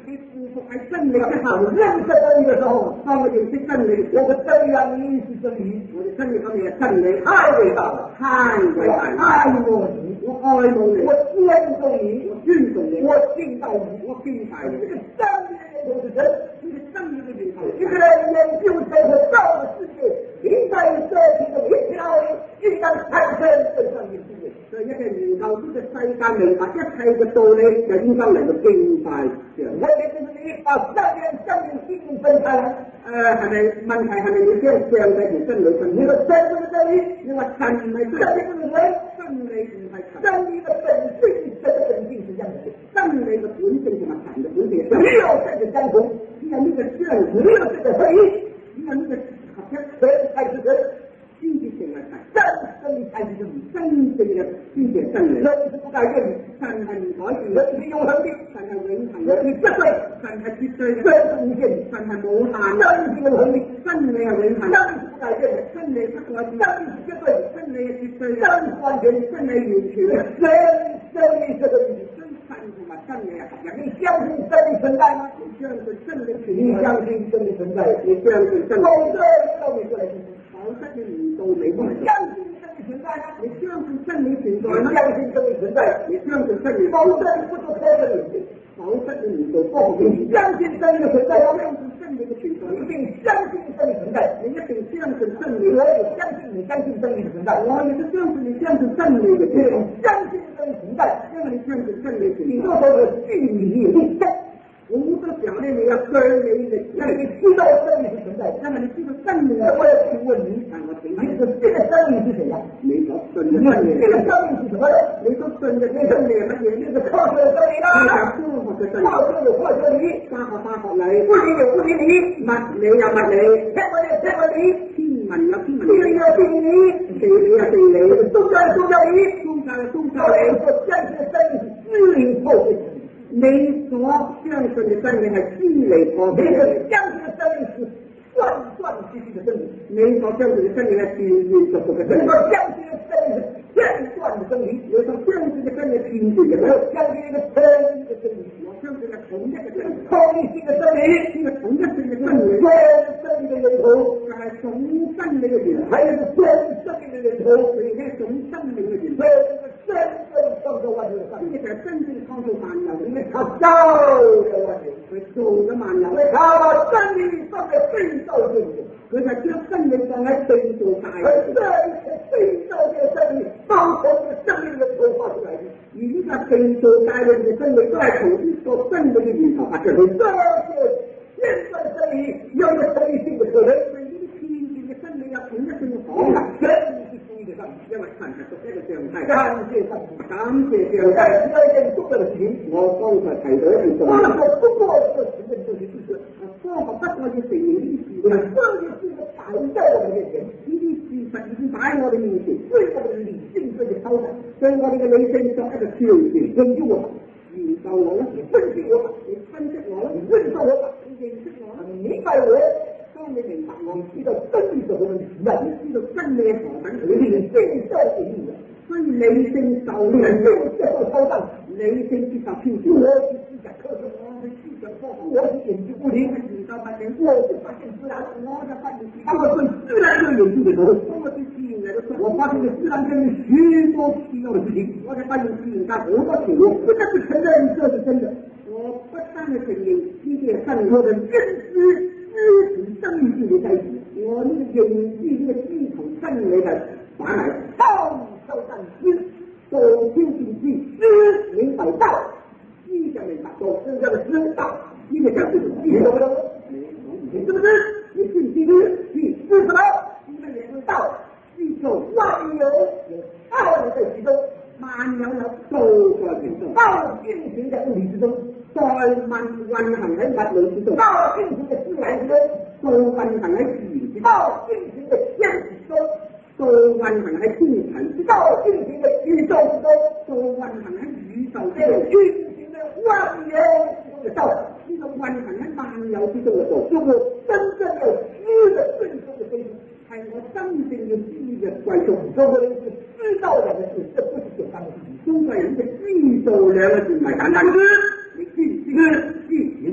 Speaker 2: 我还真理的好，
Speaker 1: 认识真理的时候，
Speaker 2: 当我认识真理，
Speaker 1: 我的真理啊，你是真理，
Speaker 2: 我的真理方面的真理
Speaker 1: 太伟大了，
Speaker 2: 太伟大了！
Speaker 1: 爱慕你，
Speaker 2: 我爱慕你，
Speaker 1: 我尊重你，
Speaker 2: 我尊重你，
Speaker 1: 我敬拜你，
Speaker 2: 我敬拜你。
Speaker 1: 这个真理的源头是神，
Speaker 2: 这个真理的源头，
Speaker 1: 一个人研究这个造的世界，应该设计的一条应当产生这上的世界。
Speaker 2: 所以一個研究呢個世界明白一切嘅道理，就應該嚟到敬拜上。
Speaker 1: 我哋就是你把上面上面心分開來。
Speaker 2: 誒係咪問題係咪要將上帝同真理分開？
Speaker 1: 你話真不是真理？
Speaker 2: 你話神唔係真理，
Speaker 1: 真理不是人？
Speaker 2: 真理唔係神。
Speaker 1: 真理的本性，神的本性是這樣的。
Speaker 2: 真理嘅本性同埋神嘅本性係
Speaker 1: 沒有這個相同，
Speaker 2: 只有呢個相同，
Speaker 1: 沒有這個合一，
Speaker 2: 只有呢個合一，
Speaker 1: 神才是神。
Speaker 2: 先至成為神，
Speaker 1: 真真理才是真理，
Speaker 2: 真正嘅先至係真理。
Speaker 1: 人是不改變的，
Speaker 2: 神係唔改變，
Speaker 1: 人是永恆的，
Speaker 2: 神係永恆
Speaker 1: 人是絕對，
Speaker 2: 神係絕對嘅，
Speaker 1: 真是無限，
Speaker 2: 神係無限，
Speaker 1: 真是永恆的，
Speaker 2: 真理係永恆，
Speaker 1: 真是不改變的，
Speaker 2: 真理不改變，
Speaker 1: 真是絕對，
Speaker 2: 真理係絕對，
Speaker 1: 真是完全，
Speaker 2: 真理完全，
Speaker 1: 真真理這個意思，
Speaker 2: 神同埋真理係合一。
Speaker 1: 你相信真理存在嗎？
Speaker 2: 你相信真理存在？
Speaker 1: 你相信真理存在？
Speaker 2: 你相信真理？
Speaker 1: 否則到你這裡去。
Speaker 2: 否則你唔到你過嚟。
Speaker 1: 相信真理存在嗎？
Speaker 2: 你相信真理存在嗎？
Speaker 1: 相信真理存在，
Speaker 2: 你相信真理，
Speaker 1: 否則你不做科學理，
Speaker 2: 否則你唔做科學理。
Speaker 1: 相信真理的存在，
Speaker 2: 相信真理嘅存在，
Speaker 1: 一定相信真理存在，
Speaker 2: 你一定相信真理。
Speaker 1: 我也相信你相信真理的存在，
Speaker 2: 我也是相信你相信真理嘅存在，
Speaker 1: 相信真理存在，
Speaker 2: 因為你相信真理存在。
Speaker 1: 你做的是據理力爭。
Speaker 2: 我都講咧，你要據理力爭，
Speaker 1: 因為你知道真理是存在，
Speaker 2: 因為你知道真理。
Speaker 1: 我要請問你，
Speaker 2: 我請
Speaker 1: 你所信的真理是誰呀？
Speaker 2: 你所信的真理，
Speaker 1: 這個真理是什麼？
Speaker 2: 你所信的真理係乜嘢？
Speaker 1: 就是科學的真理啦。
Speaker 2: 科學嘅真理，
Speaker 1: 化學有化學理，
Speaker 2: 化學化學理，
Speaker 1: 物理有物理理，
Speaker 2: 物理有物理，
Speaker 1: 天文有天文理，
Speaker 2: 天文有天文
Speaker 1: 地理有地理，
Speaker 2: 地理有地理，
Speaker 1: 宗教有宗教理，
Speaker 2: 宗教有宗教
Speaker 1: 理。
Speaker 2: 理。
Speaker 1: 所相信的真理是支離破碎的。
Speaker 2: 你所相信嘅真理係支離破碎嘅，
Speaker 1: 你相信嘅真理是斷斷續續嘅真理，
Speaker 2: 你所相信嘅真理係斷斷續續嘅真理，
Speaker 1: 你所相信嘅真理是片段嘅真理，
Speaker 2: 你所相信嘅真理係片段嘅真理，
Speaker 1: 我相信一個統一嘅真理，
Speaker 2: 我相信係統一嘅真理，
Speaker 1: 統一性嘅真理，
Speaker 2: 呢個統一性嘅真理，
Speaker 1: 真理嘅源頭
Speaker 2: 就係總真理嘅源頭，
Speaker 1: 還有個真生命嘅源頭，
Speaker 2: 佢哋係總生命嘅源頭，
Speaker 1: 真正創造萬有嘅神，
Speaker 2: 呢個就係真正創造萬有，
Speaker 1: 因為他造嘅萬有，
Speaker 2: 佢做咗萬有，
Speaker 1: 佢把真理放在最造界裏，
Speaker 2: 佢就將真理放喺最造界，
Speaker 1: 而這一切最造界嘅真理，都從這個生命嘅頭發出來的。
Speaker 2: 而呢個最造界裏嘅真理都係從呢個真理嘅源頭發出嚟。
Speaker 1: 這些片段真理有個統一性嘅可能，
Speaker 2: 呢啲片段嘅真理有統一性嘅可能。
Speaker 1: 真理是獨一嘅上帝，
Speaker 2: 因為神係獨一嘅上帝。
Speaker 1: 感謝上帝，
Speaker 2: 感謝上帝。
Speaker 1: 在第二件重要的事情，
Speaker 2: 我剛才提到一件重要
Speaker 1: 科
Speaker 2: 嘅事。
Speaker 1: 學不過是承認這些事實，
Speaker 2: 科學不過要承認呢啲事實，
Speaker 1: 這些事實擺在我們面前，
Speaker 2: 呢啲事實已經擺喺我哋面前，
Speaker 1: 對我們的理性做一個挑戰，
Speaker 2: 對我哋嘅理性作一個挑戰。
Speaker 1: 研究我，
Speaker 2: 研究我啦，
Speaker 1: 你分析我，
Speaker 2: 你分析我啦，
Speaker 1: 你認識我，
Speaker 2: 你認識我啦，
Speaker 1: 你明白我，
Speaker 2: 當你明白我，
Speaker 1: 知道真理是何等難，
Speaker 2: 知道真理何等
Speaker 1: 理性受引領，
Speaker 2: 所以理性受
Speaker 1: 理
Speaker 2: 引
Speaker 1: 性接受挑戰，
Speaker 2: 理性接受挑戰。
Speaker 1: 我是思想科學，
Speaker 2: 我去思想科學，
Speaker 1: 我是研究物理，
Speaker 2: 研究物理，
Speaker 1: 我是發現自然，
Speaker 2: 我就發現自
Speaker 1: 當我對自然做研究的時候，
Speaker 2: 當我對自然嚟到，
Speaker 1: 我發現自然界有許多奇妙的事情，
Speaker 2: 我就發現自然界好多條路，
Speaker 1: 不但是承認這是真的，
Speaker 2: 我不單係承認呢啲係真理，
Speaker 1: 我的認知知同真理建立在一起，
Speaker 2: 我呢個認知呢個知同真理係擺埋，
Speaker 1: 道受但知，道聽進知，知明白道，
Speaker 2: 知就明白道，
Speaker 1: 這叫做知道，
Speaker 2: 呢個就叫做知，
Speaker 1: 你懂不懂？你知不知？
Speaker 2: 你知唔知呢？知
Speaker 1: 知什麼？
Speaker 2: 知乜嘢？
Speaker 1: 知道，
Speaker 2: 知道
Speaker 1: 萬有有道在其中，
Speaker 2: 萬有有道在其中，
Speaker 1: 道運行在物理之中，
Speaker 2: 在運運行喺物理之中，
Speaker 1: 道運行在自然之中，
Speaker 2: 道運行喺自然之中，
Speaker 1: 道運行在天體中，
Speaker 2: 道運行喺天體之中，
Speaker 1: 道運行在宇宙之中，
Speaker 2: 道運行喺宇宙之
Speaker 1: 還有
Speaker 2: 中，
Speaker 1: 運行在萬有之中的道，
Speaker 2: 呢個運行喺萬有之中嘅道，
Speaker 1: 是我真正要知的最終的歸宿，
Speaker 2: 係我真正要知嘅歸宿。
Speaker 1: 中國人是知道兩個字，這不是簡單的事情。
Speaker 2: 中國人嘅知道兩個字唔係簡單嘅，你知唔知？知，你知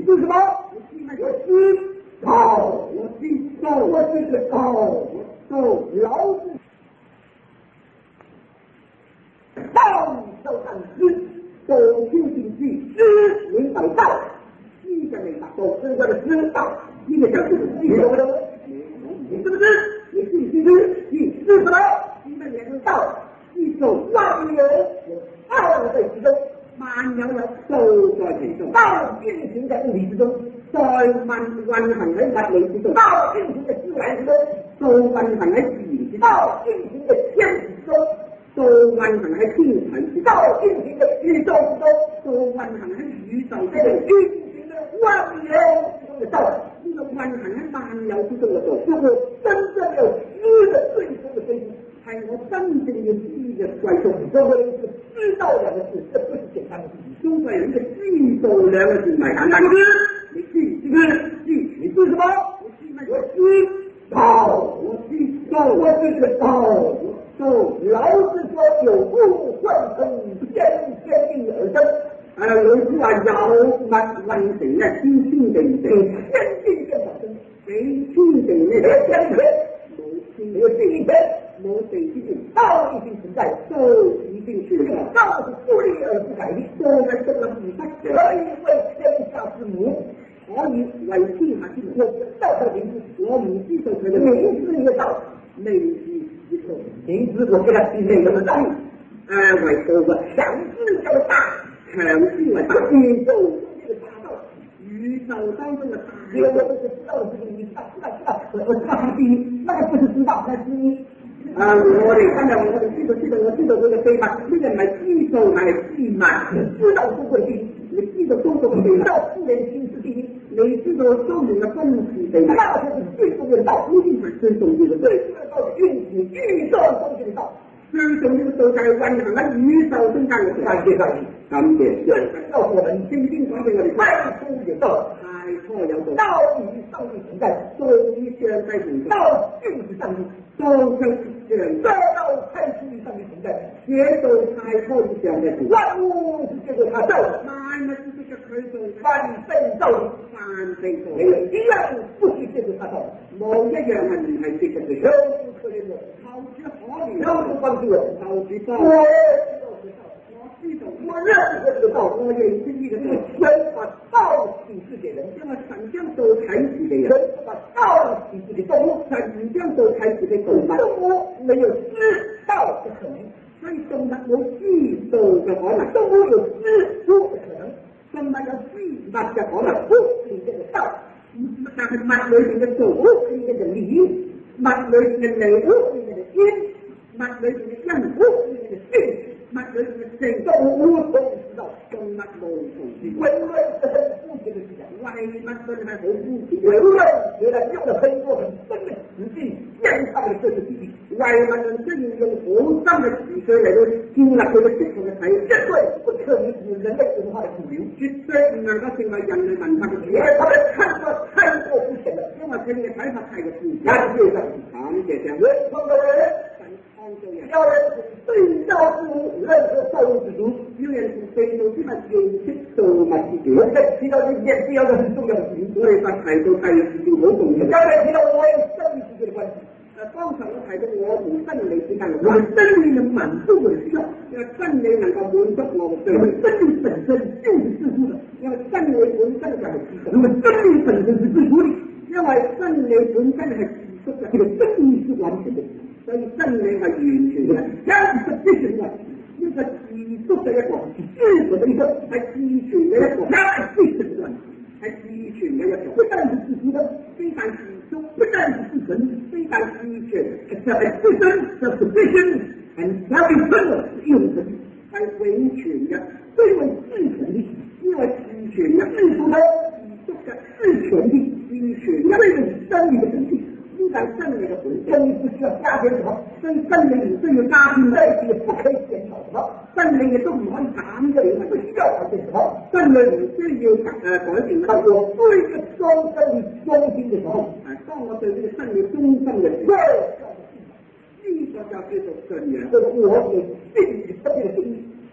Speaker 1: 是什么？我是道，我是道，我是个道，我道老子道受上知，道修行知，知明白道，知的明白道，是为了知道，一个叫知，你懂不懂？你知不知？你信不知？你知什么？你们连知道，一种万有道在其中。万有有都在其中，道运行在物理之中，在运运行喺物理之中，道运行在自然之中，道运行喺自然之中，道运行在天之中，道运行喺天體之中，道运行在宇宙之中，道运行喺宇宙之中，运行在萬有之中嘅道，呢個運行喺萬有之中嘅道，就是真正有知的最終嘅追求。係我真正嘅知嘅歸宿，所以呢個知道兩個字，這不是簡單的事情。中國人嘅知道兩個字唔係簡單嘅。你知知知，你知什麼？我知道，我知道，我是個道，道。老子說有物混成，天天地而生。誒，老子話有物混成咧，天天地地，天地嘅發生，俾天地咧天天冇天，第一天。冇地之前，道一定存在，道一定是道是不立而不改的，道係獨立而不可以為天下之母，可以為天下之母。我知道佢名字，我唔知道佢嘅名字嘅道，名字之後，名字我給他起名咁大，誒為嗰個強勢咁大，強勢為大，宇宙中嘅大道，宇宙當中嘅大道，我就是知道這個名字，知道知道，我我知道它第一，那個不是知道，那是第一。啊！我哋今日我哋知道知道我知道佢嘅秘密，呢個唔係知道，係秘密。知道中國第一，你知道中國嘅秘密，知道自然心是第一，你知道中原嘅分是第一，那才是最重要的道，呢啲係最重要嘅，最重要嘅道運行宇宙中嘅道，最重要嘅道就係運行喺宇宙中間嘅世界上面。咁嘅，告訴我們正經講俾我哋太初有道，太初有道，道與上帝同在，道與上帝同在，道就是上帝。道就是上，道太初與上帝同在，這道太初與上帝同在，萬物是借着他造，萬物是借着佢造，萬聖造，萬聖造，沒有一樣不是借着他造，冇一樣係唔係借着佢造，求之可憐我，求之可憐，求之幫助我，求之幫助我。我知道，我認識這個道，我認識呢個道，神把道啟示給人，因為神將道啟示給人，神把道啟示給動物，神將道啟示給動物，動物沒有知道的可能，所以動物冇知道嘅可能，動物有知足嘅可能，動物有知物嘅可能，物裏邊嘅道，但係物裏邊嘅道，物裏邊嘅理，物裏邊嘅理，物裏邊嘅因，物裏邊嘅因，物裏邊嘅性。物裏面嘅性都無從知道，動物無從知道。唯物係很膚淺嘅思想，唯物論係好膚淺。唯物論原來用了很多很深嘅詞句，嚴格嘅設置體系。唯物論雖然用好深嘅詞句嚟到建立佢嘅適同嘅體系，絕對不可以是人類文化嘅主流，絕對唔能夠成為人類文化嘅主流。他們看法太過膚淺啦，因為佢哋嘅睇法太過膚淺。感謝上帝，感謝上帝，創造人。要人從對照之物任何造物之主，要人從對照之物認識造物之主。我哋提到呢件第二個很重要的事情，我哋發提到第二事情好重要。剛才提到我有生理之間嘅關係，誒，剛才我提到我同生理之間嘅關係，真理能滿足我的需要，因為真理能夠滿足我嘅需要。因為真理本身就是自足的，因為真理本身就係自足。那麼真理本身是自足的，因為真理本身係自足嘅，這個真理是完全的。所以真理係完全嘅，一個必須係呢個自足嘅一個，自足嘅一個係自全嘅一個，一必須嘅係自全嘅一個，不但是自足的，非但自足，不但是自存，非但自全，就係自身，就係自身，係有一分嘅用嘅，係永全嘅，非為自全的，因為自全嘅自足嘅自足嘅自全的自全嘅非為真理嘅本質。呢個係真理嘅本質，真理不需要加添什麼，所以真理唔需要加添咩，亦不可以減少什麼，真理亦都唔可以減嘅，因為不需要改變什麼，真理唔需要誒改變。當我對一個雙真理忠心嘅時候，誒，當我對呢個真理忠心嘅時候，呢個就叫做信仰。這個我嘅定義，特別嘅定義，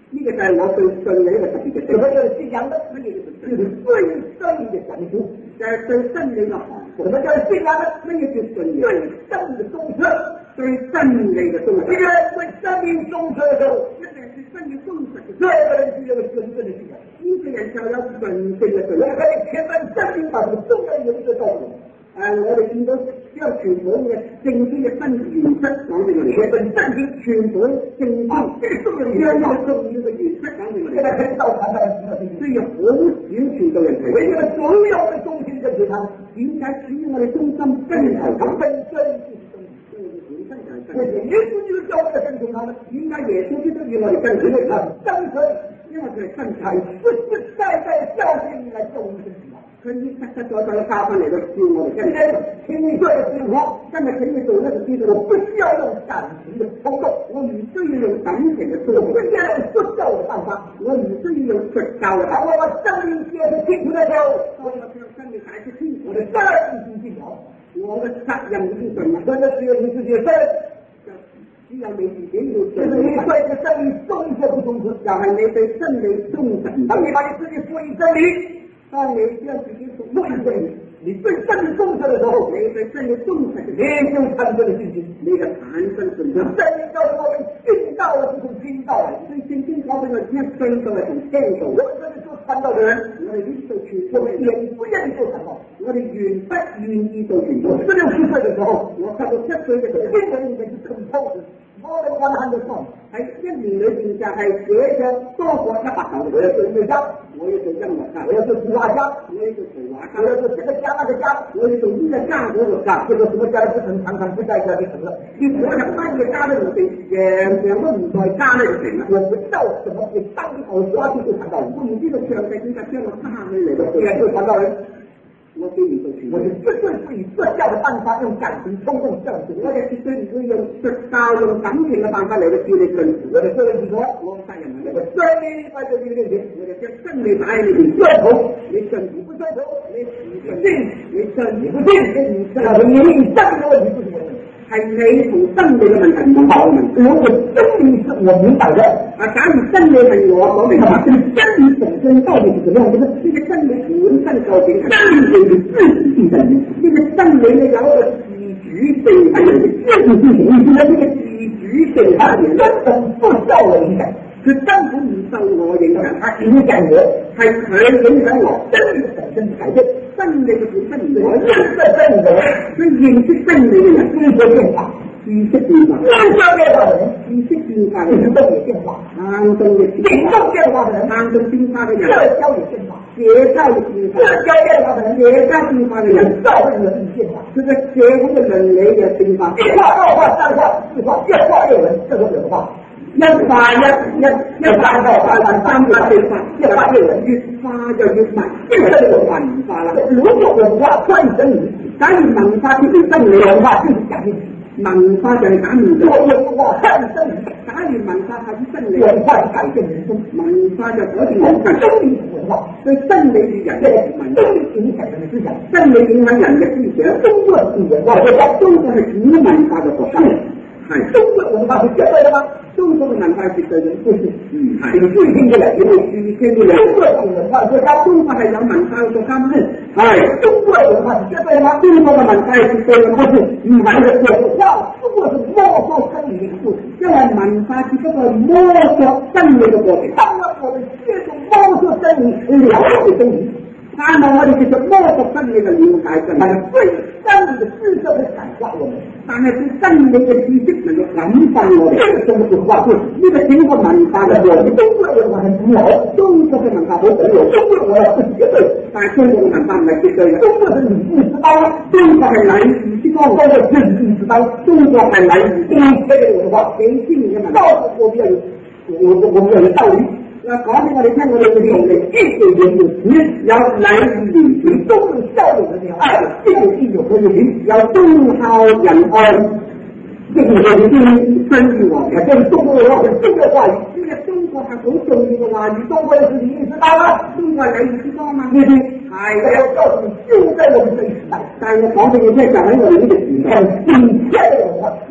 Speaker 2: 呢個就係我對信嘅一個特別嘅定義。
Speaker 1: 什麼叫信仰呢？
Speaker 2: 乜嘢叫
Speaker 1: 就是對真嘅講述，
Speaker 2: 就係對真理嘅行。
Speaker 1: 什麼叫信仰呢？
Speaker 2: 乜嘢叫信仰？
Speaker 1: 對真嘅忠實，
Speaker 2: 對真理嘅忠實。
Speaker 1: 一個人對真理忠實嘅時候，
Speaker 2: 一定係真理忠實嘅。
Speaker 1: 這個人就有真正嘅信仰。
Speaker 2: 呢個人就有純正嘅信仰。
Speaker 1: 我哋可以全面真理把這個重要原則告訴我。
Speaker 2: 誒，我哋見到將全本嘅聖經嘅新原則講俾我哋，
Speaker 1: 全本聖經
Speaker 2: 全本聖經將呢個重要嘅原則講俾我哋。
Speaker 1: 現在很少談到呢個聖經，
Speaker 2: 所以好少傳道人提。
Speaker 1: 為這個主要嘅中心跟隨他，
Speaker 2: 點解主要我哋中心跟隨他？
Speaker 1: 本身
Speaker 2: 本身就係真。
Speaker 1: 為什麼耶穌就叫我哋跟隨他呢？
Speaker 2: 點解耶穌基督要我哋跟隨佢？
Speaker 1: 真實，
Speaker 2: 因為佢係真
Speaker 1: 係
Speaker 2: 實，
Speaker 1: 實實在在教訓嚟做我們嘅。
Speaker 2: 佢要實實在在嘅教訓嚟到叫我哋跟隨。
Speaker 1: 請你做嘅生活，
Speaker 2: 今日請你做呢個知道，
Speaker 1: 我不需要用感情嘅衝動，
Speaker 2: 我唔需要用感情嘅衝動，
Speaker 1: 我不需要用說教嘅辦法，
Speaker 2: 我唔需要用說教嘅辦法。
Speaker 1: 當我把真理解釋清楚嘅時候，
Speaker 2: 當我將真理解釋清楚，
Speaker 1: 我的責任已經盡了，
Speaker 2: 我嘅責任已經盡了。
Speaker 1: 真的只有你自己嘅責任，
Speaker 2: 只有你自己要
Speaker 1: 就是
Speaker 2: 盡。
Speaker 1: 你對這個真理忠實不忠實，
Speaker 2: 就係你對真理忠實唔忠
Speaker 1: 當你把你自己賦予真理，
Speaker 2: 當你將自己屬於真理，
Speaker 1: 你對真理忠實嘅時候，
Speaker 2: 你對真理忠實嘅時候，
Speaker 1: 你就產生了信心，
Speaker 2: 你就產生信心。
Speaker 1: 真理告訴我們聽到了不同聽到了，
Speaker 2: 所以聖經講俾我哋聽，聽到係同聽到。
Speaker 1: 我們這裡所傳道的人，
Speaker 2: 我哋呢度傳
Speaker 1: 我們
Speaker 2: 道嘅人，
Speaker 1: 願不願意做傳道，
Speaker 2: 我哋願不願意做傳道。
Speaker 1: 十六七歲嘅時候，
Speaker 2: 我十六七歲嘅時候，
Speaker 1: 英文裏面是很豐富。我哋講緊嘅songs，
Speaker 2: 喺一年裏邊就係寫咗多過一百首。
Speaker 1: 我要做音樂家，
Speaker 2: 我要做音樂家，
Speaker 1: 我要做圖畫家，
Speaker 2: 我要做圖畫家，
Speaker 1: 我要做這個家那個家，
Speaker 2: 我要做呢個家嗰個家。
Speaker 1: 這個什麼家都不成，常常不在家就成了。
Speaker 2: 結果入班嘅家咧，我哋樣樣都唔在家咧就成啦。
Speaker 1: 我不知道怎麼會當我抓住做傳道人，
Speaker 2: 我唔知道上帝點解將我揸起嚟到
Speaker 1: 既然做傳道人，
Speaker 2: 我既然做傳道
Speaker 1: 我就
Speaker 2: 人，
Speaker 1: 絕對不以說教的辦法，用感情衝動這樣子。
Speaker 2: 我哋絕對唔會用說教用感情嘅辦法嚟到叫你信服。
Speaker 1: 我的責任是說，
Speaker 2: 我責任係
Speaker 1: 我真理擺在你面前，
Speaker 2: 我哋將真理擺喺你面前，
Speaker 1: 認同
Speaker 2: 你信
Speaker 1: 你不認同，
Speaker 2: 你唔信，
Speaker 1: 信
Speaker 2: 你信
Speaker 1: 你不信，
Speaker 2: 你唔信，
Speaker 1: 那是你真理的問題，不是我的問題。
Speaker 2: 係你同真理嘅問題，唔係我嘅問題。
Speaker 1: 如果真理是我明白的，
Speaker 2: 啊，假如真理係我講明白，
Speaker 1: 這個真理本身到底是怎麼樣？這個
Speaker 2: 呢個真理本身究竟係
Speaker 1: 真理的自主性在裡面。
Speaker 2: 呢個真理咧有一個自主性喺裏面，
Speaker 1: 自主性什麼意思呢？
Speaker 2: 呢個自主性喺裏面
Speaker 1: 根本不受我影響，
Speaker 2: 佢根本唔受我影響，
Speaker 1: 它影響我，
Speaker 2: 係佢影響我。
Speaker 1: 真理本身是改變，
Speaker 2: 真理嘅本身唔
Speaker 1: 我
Speaker 2: 改
Speaker 1: 認識真理的人，
Speaker 2: 佢認識真理嘅人，
Speaker 1: 知識變化，
Speaker 2: 知識變化，
Speaker 1: 思想變化的人，
Speaker 2: 知識變化嘅
Speaker 1: 行
Speaker 2: 人，
Speaker 1: 動也變化，
Speaker 2: 行動嘅變
Speaker 1: 行
Speaker 2: 化，
Speaker 1: 動變化的人，
Speaker 2: 行動變化嘅人，
Speaker 1: 社交也變化，
Speaker 2: 社交嘅變化，
Speaker 1: 社交變化的人，
Speaker 2: 社交變化嘅人，
Speaker 1: 社會倫理變化，
Speaker 2: 佢嘅社會嘅倫理嘅變化，
Speaker 1: 一化、二化、三化、四化，越化越文，這個文化。
Speaker 2: 一化一一一化二化三化四化，
Speaker 1: 越化越文，
Speaker 2: 越化就越文，
Speaker 1: 這個是文化。
Speaker 2: 文化啦。
Speaker 1: 如果文化換真理，
Speaker 2: 假如文化變成真理，
Speaker 1: 文化就是假面。
Speaker 2: 文化就係假面具。
Speaker 1: 如果文化換真理，
Speaker 2: 假如文化係真理，
Speaker 1: 文化改變人生，
Speaker 2: 文化就改變人生。
Speaker 1: 真理是文化，
Speaker 2: 對真理與人嘅文化，
Speaker 1: 真理影響人的思想，
Speaker 2: 真理影響人嘅思想。
Speaker 1: 中國是文化國家，
Speaker 2: 中國係古文化嘅國家，係
Speaker 1: 中國文化是絕對的嗎？
Speaker 2: 中國嘅文化係絕對嘅，
Speaker 1: 不是，
Speaker 2: 嗯係。
Speaker 1: 你注意聽起來，因為
Speaker 2: 注意聽起來，
Speaker 1: 中國是文化國家，
Speaker 2: 中國係有文化嘅國家咩？
Speaker 1: 係中國文化是絕對的嗎？
Speaker 2: 中國嘅文化係絕對嘅，不是唔係嘅。
Speaker 1: 文化中國是摸索真理嘅過程，
Speaker 2: 因為文化只不過係摸索真理嘅過程。
Speaker 1: 當我們借助摸索真理，了解真理，
Speaker 2: 盼望我哋繼續摸索真理嘅了解真理，
Speaker 1: 但對真理嘅知識會感化我們，
Speaker 2: 但係對真理嘅知識能夠感化我哋。
Speaker 1: 這個中國文化對
Speaker 2: 呢個整個文化嘅過程，
Speaker 1: 中國文化很古老，
Speaker 2: 中國嘅文化好古老，
Speaker 1: 中國文化不是絕對，
Speaker 2: 但係中國嘅文化唔係絕對嘅。
Speaker 1: 中國是禮儀之邦，
Speaker 2: 中國係禮儀之邦，
Speaker 1: 中國是禮儀之邦，
Speaker 2: 中國係禮儀之邦，
Speaker 1: 幾千年嘅文化，
Speaker 2: 幾千年嘅文
Speaker 1: 告
Speaker 2: 化。
Speaker 1: 訴我們要有我我我們要有道理。
Speaker 2: 嗱，講俾我哋聽，我哋要用力，
Speaker 1: 一有言有詞，
Speaker 2: 有禮義，
Speaker 1: 有忠孝有仁愛，有義有和有禮，
Speaker 2: 有忠孝仁愛，
Speaker 1: 這個我們
Speaker 2: 信義和平。
Speaker 1: 這是中國文化很重要的話語。
Speaker 2: 呢個中國係好重要嘅話語，
Speaker 1: 中國是禮儀之邦啊，
Speaker 2: 中國係禮儀之邦嘛。
Speaker 1: 對不對？
Speaker 2: 係
Speaker 1: 我要告訴你，就在我們這個時代，
Speaker 2: 但係我講俾你聽，就喺我哋呢個時代，
Speaker 1: 很頂尖的文化，
Speaker 2: 一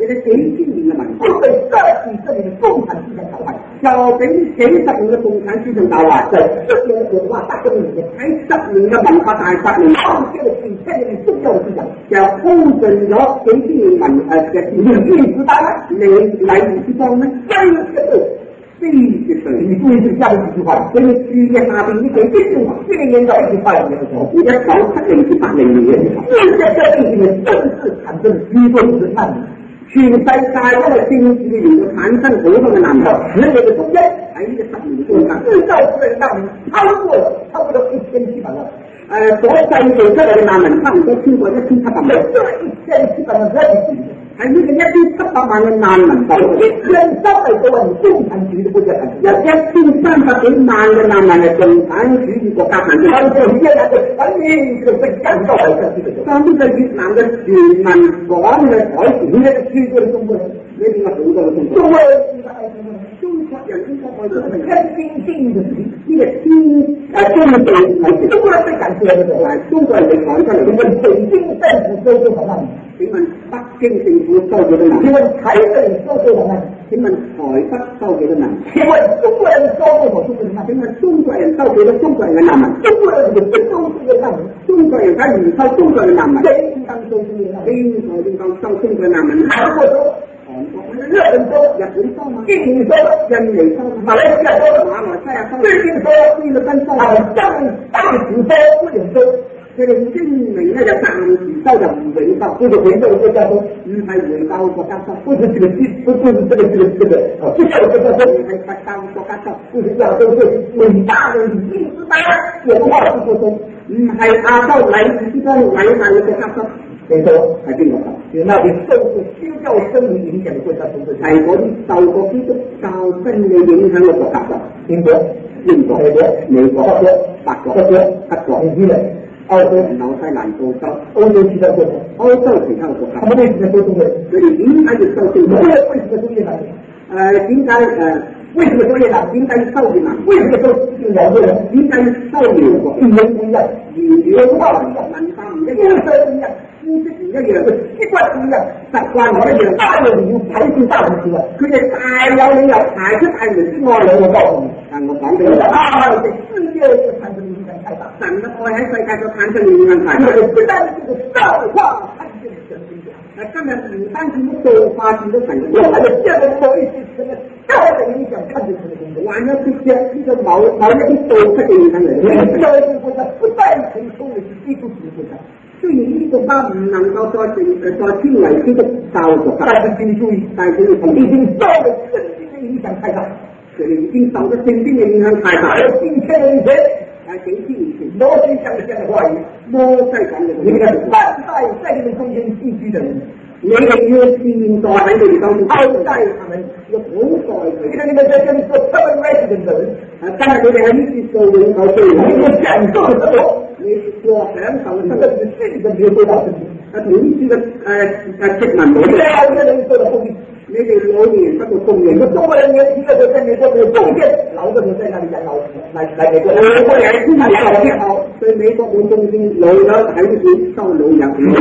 Speaker 2: 这个几千年的文化，
Speaker 1: 就被这几十年的共产思想搞坏，
Speaker 2: 就俾幾十年嘅共產思想搞壞，
Speaker 1: 在十年的文化大革命里面，
Speaker 2: 喺十年嘅文化大革命，
Speaker 1: 創建了幾千年的重要的思想，
Speaker 2: 就封存咗幾千年文誒嘅
Speaker 1: 禮儀之邦啊，
Speaker 2: 禮禮儀之邦咧，
Speaker 1: 三十歲。
Speaker 2: 四十歲，
Speaker 1: 你注意這下面幾句話，
Speaker 2: 你注意下邊呢幾句話，
Speaker 1: 七零年代一九八零年的時候，
Speaker 2: 一九七零至八零年嘅時候，
Speaker 1: 世界各地的政治產生許多的難民，
Speaker 2: 全世界因為政治嘅原因產生好多嘅難民，
Speaker 1: 十年的中間
Speaker 2: 喺呢個十年中間，
Speaker 1: 製造出來的難民超過了超過了一千七百萬。
Speaker 2: 誒，所製造出嚟嘅難民差唔多超過一千七百萬。
Speaker 1: 這一千七百萬人
Speaker 2: 喺呢個一千七百萬嘅難民當中，
Speaker 1: 一千三百多萬共產主義的國家產生，
Speaker 2: 有一千三百幾萬嘅難民係共產主義國家產生。
Speaker 1: 當這越南的人民就被趕到海上去了。
Speaker 2: 當呢個越南嘅全民趕去海前，呢個輸咗中國人，呢邊有好多嘅中國人。中國人，中國人應該愛國係一天經嘅事，呢個天誒中地係中國人被趕出來嘅時候，中國人被趕出嚟，請問北京政府收多少難民？請問北京政府收幾多難民？請問台北收多少難民？請問台北收幾多難民？請問中國人收多少中國人難民？請問中國人收幾多中國人嘅難民？中國人唔收中國人難民，中國人梗唔收中國人難民，邊個收中國人難民？邊個邊個收中國人難民？韓國收，韓國日本收，日本收嘛？印尼收，印尼收，馬來西亞收，馬來西亞收，菲律賓收，菲律賓收，係真大時收，不能收。佢哋證明咧就暫時收就唔永收，叫做永收國家收，唔係回收國家收，不是這個基，不不是這個這個這個，哦，不是國家收，係不收國家收，不是亞洲是偉大的禮儀之邦，文化之國收，唔係亞洲禮儀之邦偉大嘅國家收，你說係邊個收？係那啲受過基督教真理影響嘅國家收，係嗰啲受過基督教真理影響嘅國家收，英國、英國、美國、美國、德國、法國、德國、德國、希臘。澳洲、紐西蘭、澳洲、歐洲其他國家，歐洲其他國家，他們為什麼收中國人？佢哋點解要收中國人？為什麼收越南人？誒點解誒？為什麼收越南？點解要收越南？為什麼收寮國人？點解要收寮國？語言唔一樣，語言文化唔一樣，文化唔一樣，知識唔一樣，知識唔一樣，習慣唔一樣，習慣唔一樣，大有理由排除大問題啊！佢哋大有理由排出大門之外嚟，我告訴你，但我講俾你聽，啊！世界嘅產生影響太大，神嘅愛喺世界嘅產生影響太大，不單是個造化產生神嘅影響，誒今日唔單止造化見到神嘅，還有這個某一些神嘅大嘅影響看到神嘅影響，還有啲嘅呢個某某一啲道德嘅影響嚟嘅，教育國家不但成功嘅是基督徒國家。雖然呢啲國家唔能夠再成誒再稱為基督教國家，但係請你注意，但係佢哋已經受咗聖經嘅影響太大，佢哋已經受咗聖經嘅影響太大。有幾千年前，誒幾千年前，摩西講嘅這樣嘅話語，摩西講嘅，你哋萬代在你們中間寄居的人，你哋要現在喺你哋當中，後代他們要古代佢，因為你們在這裡做 permanent 的人，誒，但係佢哋喺呢處做永久居民，你要享受嘅生活。你過享受嘅生活，你先至要做到成功。啊，同呢啲嘅誒誒殖民冇嘅，你哋做到公義，你哋老年得到公義。個中國人年輕嘅時候在美國冇貢獻，老嘅時候在那裡養老，嚟嚟美國。美國人先係受啲好，對美國冇貢獻，老咗喺呢邊收老人。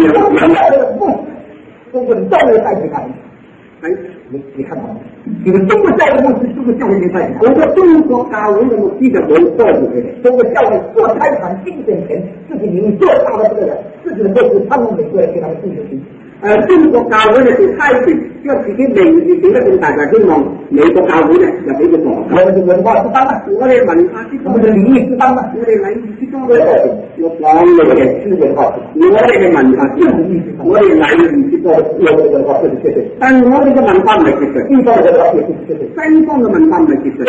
Speaker 2: 中國人都要帶俾佢。係你你看到，你們中國教會目的，中國教會沒帶。我說中國教會的目的就冇幫助佢哋。中國教會做開場競選前，自己名做大的這個人，自己的國父，他們美國人給他們競選。誒，中國教會咧就開始將自己名譽整得咁大，就希望美國教會咧就俾佢做。我哋文化之邦啊，我哋文化之邦，我哋禮儀之邦啊，我哋禮儀之邦。我講嘅係中文化，我哋嘅文化之邦，我哋禮儀之邦，我哋文化係絕對。但我哋嘅文化唔係絕對，西方嘅文化係絕對，西方嘅文化唔係絕對。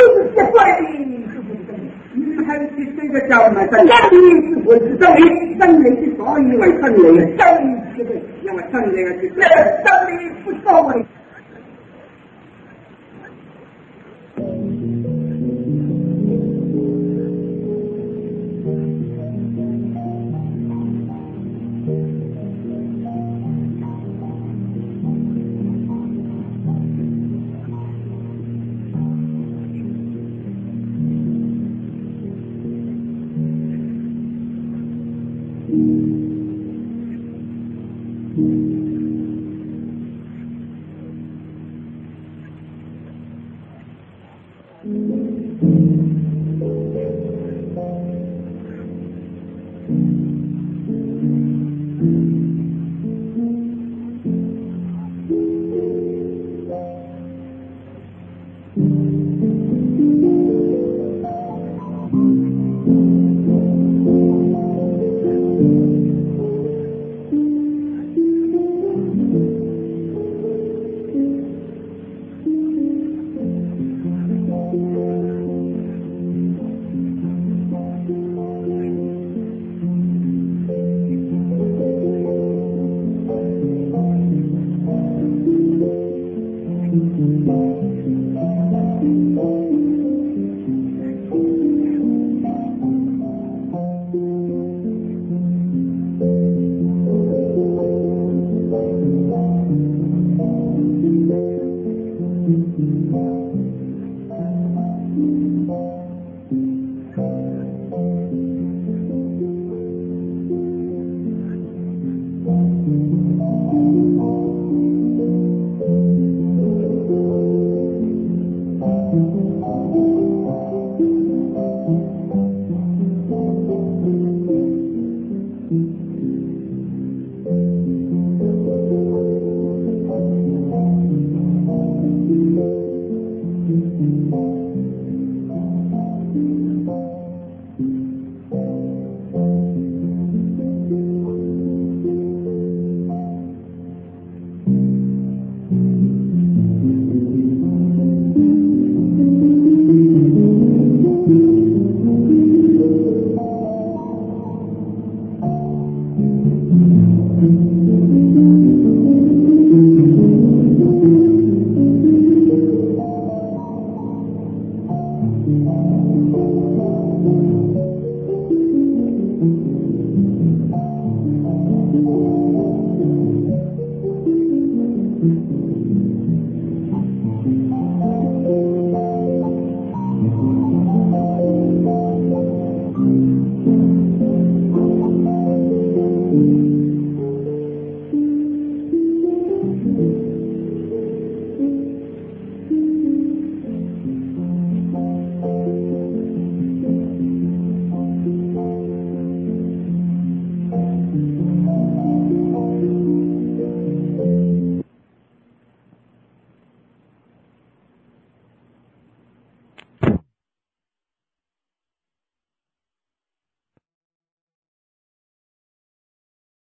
Speaker 2: 唔係絕對嘅就唔係真理，真理真理真理之所以為真理嘅真理，因為真理係絕對，真理不所謂。
Speaker 1: 了。